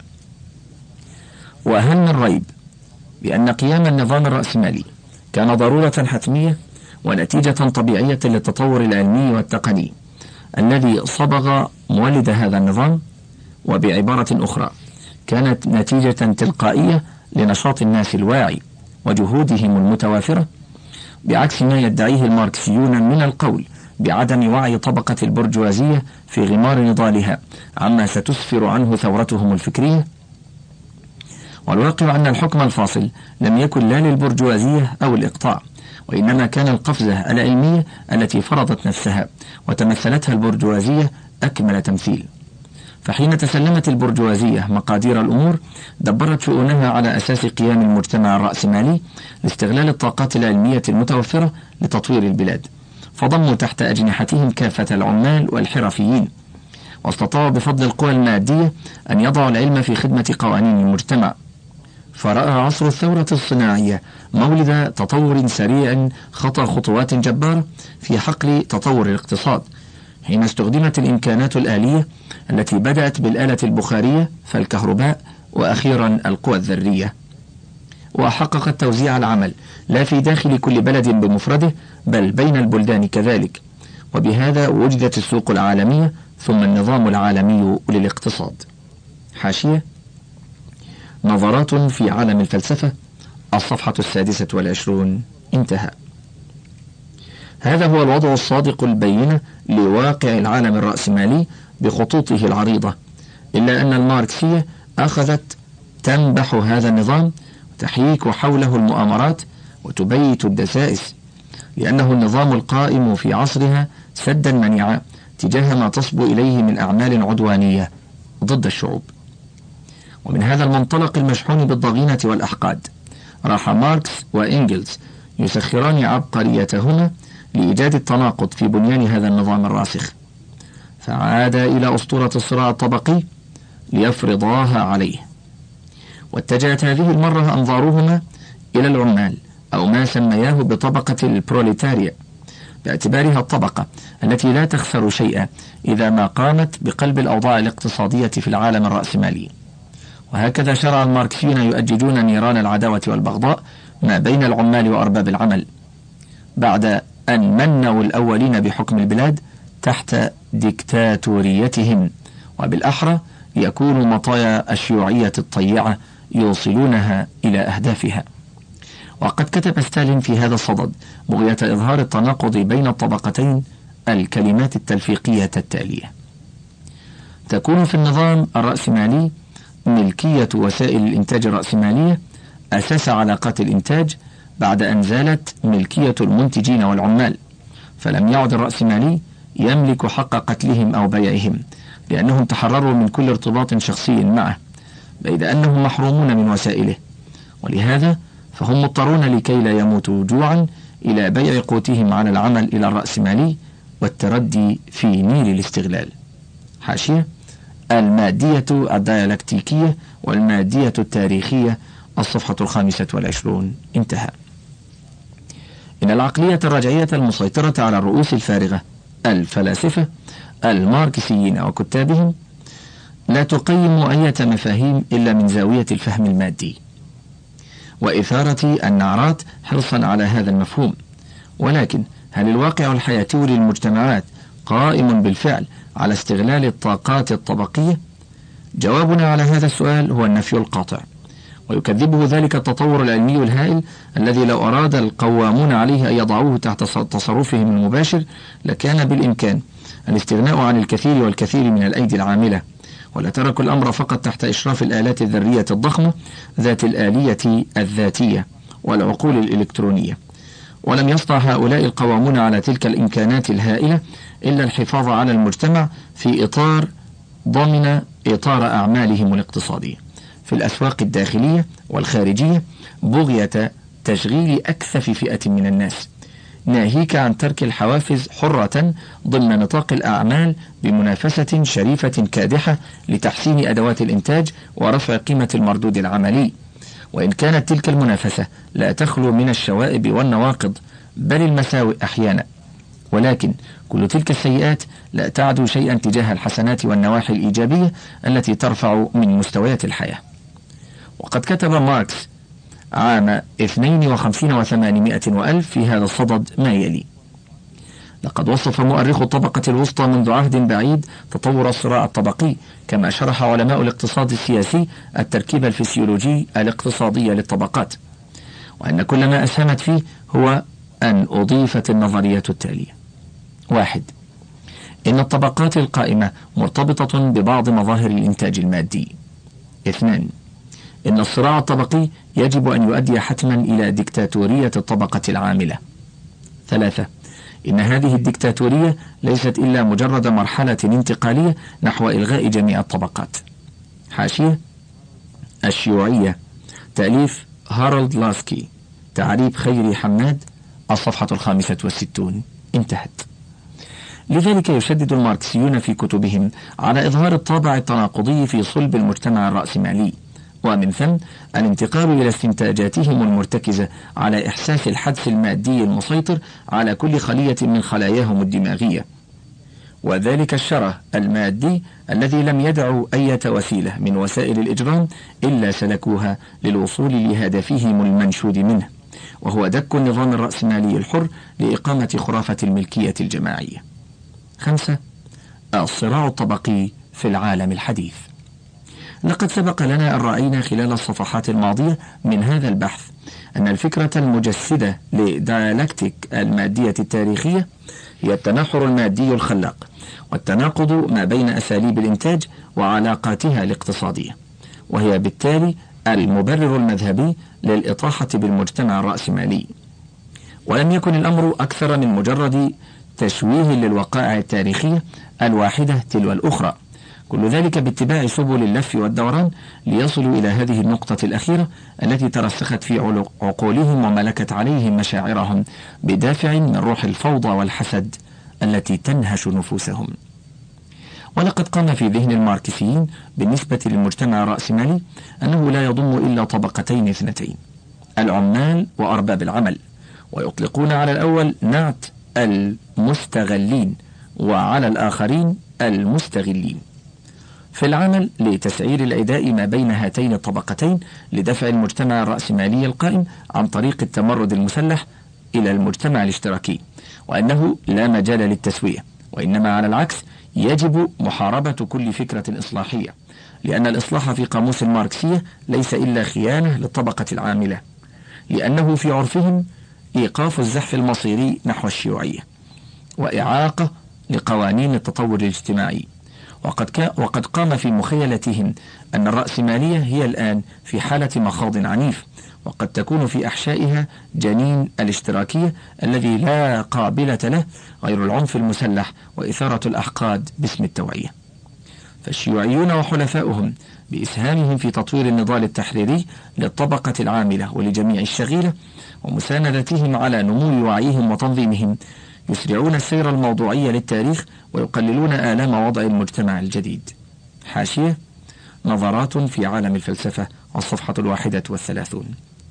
وهل من ريب بأن قيام النظام الرأسمالي كان ضرورة حتمية ونتيجة طبيعية للتطور العلمي والتقني الذي صبغ مولد هذا النظام، وبعبارة أخرى كانت نتيجة تلقائية لنشاط الناس الواعي وجهودهم المتوافرة، بعكس ما يدعيه الماركسيون من القول بعدم وعي طبقة البرجوازية في غمار نضالها عما ستسفر عنه ثورتهم الفكرية؟ والواقع أن الحكم الفاصل لم يكن لا للبرجوازية أو الإقطاع، وإنما كان القفزة العلمية التي فرضت نفسها وتمثلتها البرجوازية أكمل تمثيل. فحين تسلمت البرجوازية مقادير الأمور دبرت شؤونها على أساس قيام المجتمع الرأسمالي لاستغلال الطاقات العلمية المتوفرة لتطوير البلاد، فضموا تحت أجنحتهم كافة العمال والحرفيين، واستطاعوا بفضل القوى المادية أن يضعوا العلم في خدمة قوانين المجتمع. فرأى عصر الثورة الصناعية مولد تطور سريع خطى خطوات جبارة في حقل تطور الاقتصاد، حين استخدمت الإمكانات الآلية التي بدأت بالآلة البخارية فالكهرباء وأخيرا القوى الذرية، وحققت توزيع العمل لا في داخل كل بلد بمفرده بل بين البلدان كذلك، وبهذا وجدت السوق العالمية ثم النظام العالمي للاقتصاد. حاشية: نظرات في عالم الفلسفة، الصفحة السادسة والعشرون انتهى. هذا هو الوضع الصادق البين لواقع العالم الرأسمالي بخطوطه العريضة، إلا أن الماركسية أخذت تنبح هذا النظام وتحيك حوله المؤامرات وتبيت الدسائس، لأنه النظام القائم في عصرها سدا منيعا تجاه ما تصبو إليه من أعمال عدوانية ضد الشعوب. ومن هذا المنطلق المشحون بالضغينة والأحقاد راح ماركس وإنجلز يسخران عبقريتهما لإيجاد التناقض في بنيان هذا النظام الراسخ، فعادا إلى أسطورة الصراع الطبقي ليفرضاها عليه. واتجهت هذه المرة أنظارهما إلى العمال أو ما سمياه بطبقة البروليتاريا، باعتبارها الطبقة التي لا تخسر شيئا إذا ما قامت بقلب الأوضاع الاقتصادية في العالم الرأسمالي. وهكذا شرع الماركسيون يؤججون نيران العداوة والبغضاء ما بين العمال وأرباب العمل، بعد أن منوا الأولين بحكم البلاد تحت ديكتاتوريتهم، وبالأحرى ليكونوا مطايا الشيوعية الطيعة يوصلونها إلى أهدافها. وقد كتب ستالين في هذا الصدد بغية إظهار التناقض بين الطبقتين الكلمات التلفيقية التالية: تكون في النظام الرأسمالي ملكية وسائل الإنتاج الرأسمالية أساس علاقات الإنتاج، بعد أن زالت ملكية المنتجين والعمال، فلم يعد الرأسمالي يملك حق قتلهم أو بيعهم، لأنهم تحرروا من كل ارتباط شخصي معه، بيد أنهم محرومون من وسائله، ولهذا فهم مضطرون لكي لا يموتوا جوعا إلى بيع قوتهم على العمل إلى الرأسمالي والتردي في نيل الاستغلال. حاشية: المادية الديالكتيكية والمادية التاريخية، الصفحة الخامسة والعشرون انتهى. إن العقلية الرجعية المسيطرة على الرؤوس الفارغة الفلاسفة الماركسيين وكتابهم لا تقيم أي مفاهيم إلا من زاوية الفهم المادي وإثارة النعرات حرصا على هذا المفهوم. ولكن هل الواقع الحياتي للمجتمعات قائم بالفعل على استغلال الطاقات الطبقية؟ جوابنا على هذا السؤال هو النفي القاطع، ويكذبه ذلك التطور العلمي الهائل الذي لو أراد القوامون عليه أن يضعوه تحت تصرفهم المباشر لكان بالإمكان الاستغناء عن الكثير والكثير من الأيدي العاملة، ولا تركوا الأمر فقط تحت إشراف الآلات الذرية الضخمة ذات الآلية الذاتية والعقول الإلكترونية. ولم يسطع هؤلاء القوامون على تلك الإمكانات الهائلة إلا الحفاظ على المجتمع في إطار ضمن إطار أعمالهم الاقتصادية في الأسواق الداخلية والخارجية، بغية تشغيل أكثف فئة من الناس، ناهيك عن ترك الحوافز حرة ضمن نطاق الأعمال بمنافسة شريفة كادحة لتحسين أدوات الإنتاج ورفع قيمة المردود العملي. وإن كانت تلك المنافسة لا تخلو من الشوائب والنواقض بل المساوئ أحيانا، ولكن كل تلك السيئات لا تعدو شيئا تجاه الحسنات والنواحي الإيجابية التي ترفع من مستويات الحياة. وقد كتب ماركس عام اثنين وخمسين وثمانمائة وألف في هذا الصدد ما يلي: لقد وصف مؤرخ الطبقة الوسطى منذ عهد بعيد تطور الصراع الطبقي، كما شرح علماء الاقتصاد السياسي التركيب الفسيولوجي الاقتصادي للطبقات، وأن كل ما أسهمت فيه هو أن أضيفت النظرية التالية: واحد، إن الطبقات القائمة مرتبطة ببعض مظاهر الإنتاج المادي. اثنان، إن الصراع الطبقي يجب أن يؤدي حتما إلى ديكتاتورية الطبقة العاملة. ثلاثة، إن هذه الديكتاتورية ليست إلا مجرد مرحلة انتقالية نحو إلغاء جميع الطبقات. حاشية: الشيوعية، تأليف هارولد لاسكي، تعريب خيري حماد، الصفحة الخامسة والستون. انتهت. لذلك يشدد الماركسيون في كتبهم على إظهار الطابع التناقضي في صلب المجتمع الرأسمالي، ومن ثم الانتقال إلى استنتاجاتهم المرتكزة على إحساس الحدس المادي المسيطر على كل خلية من خلاياهم الدماغية، وذلك الشره المادي الذي لم يدعوا أي وسيلة من وسائل الإجرام إلا سلكوها للوصول لهدفهم المنشود منه، وهو دك النظام الرأسمالي الحر لإقامة خرافة الملكية الجماعية. خمسة، الصراع الطبقي في العالم الحديث. لقد سبق لنا أن رأينا خلال الصفحات الماضية من هذا البحث أن الفكرة المجسدة لديالكتيك المادية التاريخية هي التناحر المادي الخلاق، والتناقض ما بين أساليب الإنتاج وعلاقاتها الاقتصادية، وهي بالتالي المبرر المذهبي للإطاحة بالمجتمع الرأسمالي. ولم يكن الأمر أكثر من مجرد تشويه للوقائع التاريخية الواحدة تلو الأخرى، كل ذلك باتباع سبل اللف والدوران ليصلوا إلى هذه النقطة الأخيرة التي ترسخت في عقولهم وملكت عليهم مشاعرهم بدافع من روح الفوضى والحسد التي تنهش نفوسهم. ولقد قام في ذهن الماركسيين بالنسبة للمجتمع الرأسمالي أنه لا يضم إلا طبقتين اثنتين: العمال وأرباب العمل، ويطلقون على الأول نعت المستغلين وعلى الآخرين المستغلين. في العمل لتسعير العداء ما بين هاتين الطبقتين لدفع المجتمع الرأسمالي القائم عن طريق التمرد المسلح إلى المجتمع الاشتراكي، وأنه لا مجال للتسوية، وإنما على العكس يجب محاربة كل فكرة إصلاحية، لأن الإصلاح في قاموس الماركسية ليس إلا خيانة للطبقة العاملة، لأنه في عرفهم إيقاف الزحف المصيري نحو الشيوعية وإعاقة لقوانين التطور الاجتماعي. وقد, كا وقد قام في مخيلتهم أن الرأسمالية هي الآن في حالة مخاض عنيف، وقد تكون في أحشائها جنين الاشتراكية الذي لا قابلة له غير العنف المسلح وإثارة الأحقاد باسم التوعية. فالشيوعيون وحلفاؤهم بإسهامهم في تطوير النضال التحريري للطبقة العاملة ولجميع الشغيلة ومساندتهم على نمو وعيهم وتنظيمهم يسرعون السير الموضوعي للتاريخ ويقللون آلام وضع المجتمع الجديد. حاشية: نظرات في عالم الفلسفة، الصفحة الواحدة والثلاثون.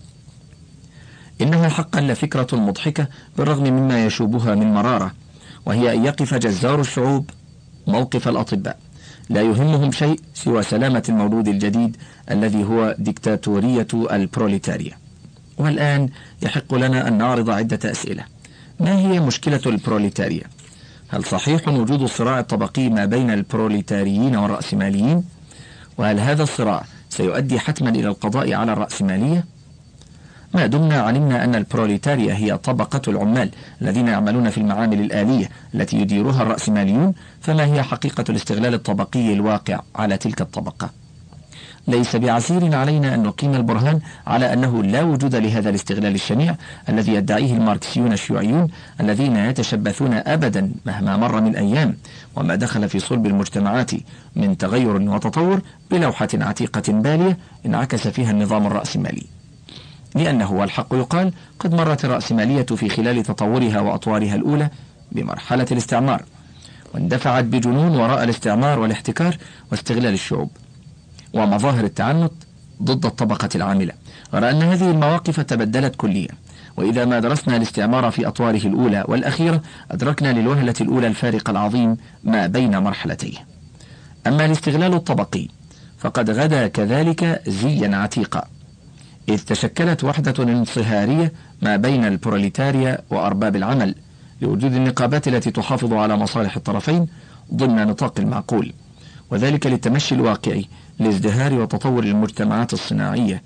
إنها حقا لفكرة مضحكة بالرغم مما يشوبها من مرارة، وهي أن يقف جزار الشعوب موقف الأطباء، لا يهمهم شيء سوى سلامة المولود الجديد الذي هو ديكتاتورية البروليتاريا. والآن يحق لنا أن نعرض عدة أسئلة. ما هي مشكلة البروليتاريا؟ هل صحيح وجود الصراع الطبقي ما بين البروليتاريين والرأسماليين؟ وهل هذا الصراع سيؤدي حتما إلى القضاء على الرأسمالية؟ ما دمنا علمنا أن البروليتاريا هي طبقة العمال الذين يعملون في المعامل الآلية التي يديرها الرأسماليون، فما هي حقيقة الاستغلال الطبقي الواقع على تلك الطبقة؟ ليس بعسير علينا أن نقيم البرهان على أنه لا وجود لهذا الاستغلال الشنيع الذي يدعيه الماركسيون الشيوعيون الذين يتشبثون أبدا مهما مر من أيام وما دخل في صلب المجتمعات من تغير وتطور بلوحة عتيقة بالية انعكس فيها النظام الرأسمالي. لأنه والحق يقال قد مرت الرأسمالية في خلال تطورها وأطوارها الأولى بمرحلة الاستعمار، واندفعت بجنون وراء الاستعمار والاحتكار واستغلال الشعوب ومظاهر التعنت ضد الطبقة العاملة، غير أن هذه المواقف تبدلت كليا، وإذا ما درسنا الاستعمار في أطواره الأولى والأخيرة أدركنا للوهلة الأولى الفارق العظيم ما بين مرحلتيه. أما الاستغلال الطبقي فقد غدا كذلك زيا عتيقا، إذ تشكلت وحدة انصهارية ما بين البروليتاريا وأرباب العمل لوجود النقابات التي تحافظ على مصالح الطرفين ضمن نطاق المعقول، وذلك للتمشي الواقعي لازدهار وتطور المجتمعات الصناعية،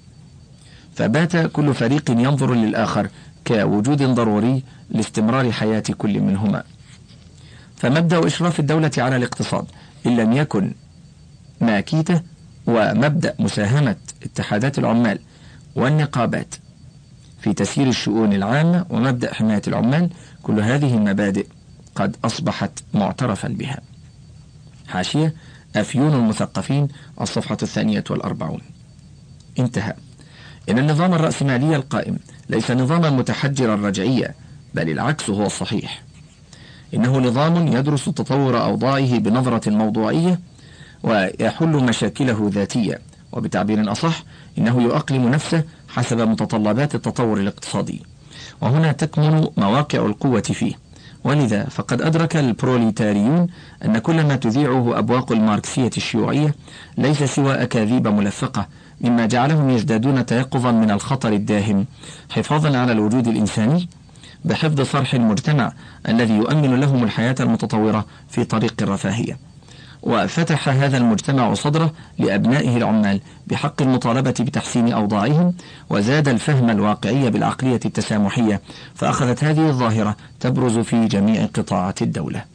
فبات كل فريق ينظر للآخر كوجود ضروري لاستمرار حياة كل منهما. فمبدأ إشراف الدولة على الاقتصاد إن لم يكن ماكيته، ومبدأ مساهمة اتحادات العمال والنقابات في تسيير الشؤون العامة، ومبدأ حماية العمال، كل هذه المبادئ قد أصبحت معترفا بها. حاشية: أفيون المثقفين، الصفحة الثانية والأربعون. انتهى. إن النظام الرأسمالي القائم ليس نظاما متحجرا رجعيا، بل العكس هو الصحيح. إنه نظام يدرس تطور أوضاعه بنظرة موضوعية ويحل مشاكله ذاتية، وبتعبير أصح إنه يؤقلم نفسه حسب متطلبات التطور الاقتصادي، وهنا تكمن مواقع القوة فيه. ولذا فقد أدرك البروليتاريون أن كل ما تذيعه أبواق الماركسية الشيوعية ليس سوى أكاذيب ملفقة، مما جعلهم يزدادون تيقظا من الخطر الداهم حفاظا على الوجود الإنساني بحفظ صرح المجتمع الذي يؤمن لهم الحياة المتطورة في طريق الرفاهية. وفتح هذا المجتمع صدره لأبنائه العمال بحق المطالبة بتحسين أوضاعهم، وزاد الفهم الواقعي بالعقلية التسامحية، فأخذت هذه الظاهرة تبرز في جميع قطاعات الدولة.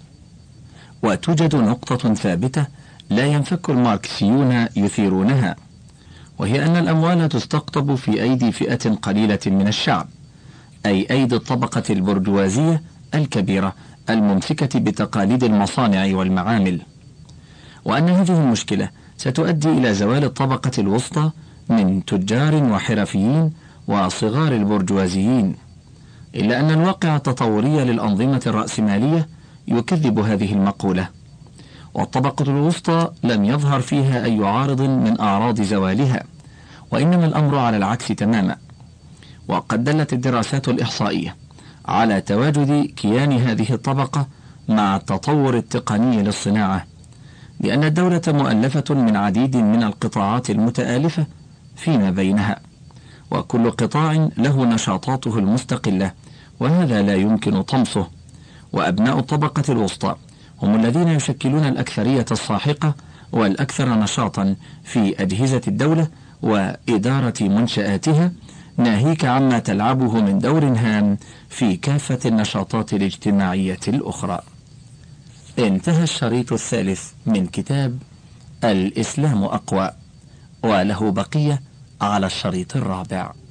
وتوجد نقطة ثابتة لا ينفك الماركسيون يثيرونها، وهي أن الأموال تستقطب في أيدي فئة قليلة من الشعب، أي أيدي الطبقة البرجوازية الكبيرة الممسكة بتقاليد المصانع والمعامل، وأن هذه المشكلة ستؤدي إلى زوال الطبقة الوسطى من تجار وحرفيين وصغار البرجوازيين، إلا أن الواقع التطوري للأنظمة الرأسمالية يكذب هذه المقولة، والطبقة الوسطى لم يظهر فيها أي عارض من أعراض زوالها، وإنما الأمر على العكس تماما. وقد دلت الدراسات الإحصائية على تواجد كيان هذه الطبقة مع التطور التقني للصناعة، لأن الدولة مؤلفة من عديد من القطاعات المتآلفة فيما بينها، وكل قطاع له نشاطاته المستقلة، وهذا لا يمكن طمسه. وأبناء الطبقة الوسطى هم الذين يشكلون الأكثرية الساحقة والأكثر نشاطا في أجهزة الدولة وإدارة منشآتها، ناهيك عما تلعبه من دور هام في كافة النشاطات الاجتماعية الأخرى. انتهى الشريط الثالث من كتاب الإسلام أقوى، وله بقية على الشريط الرابع.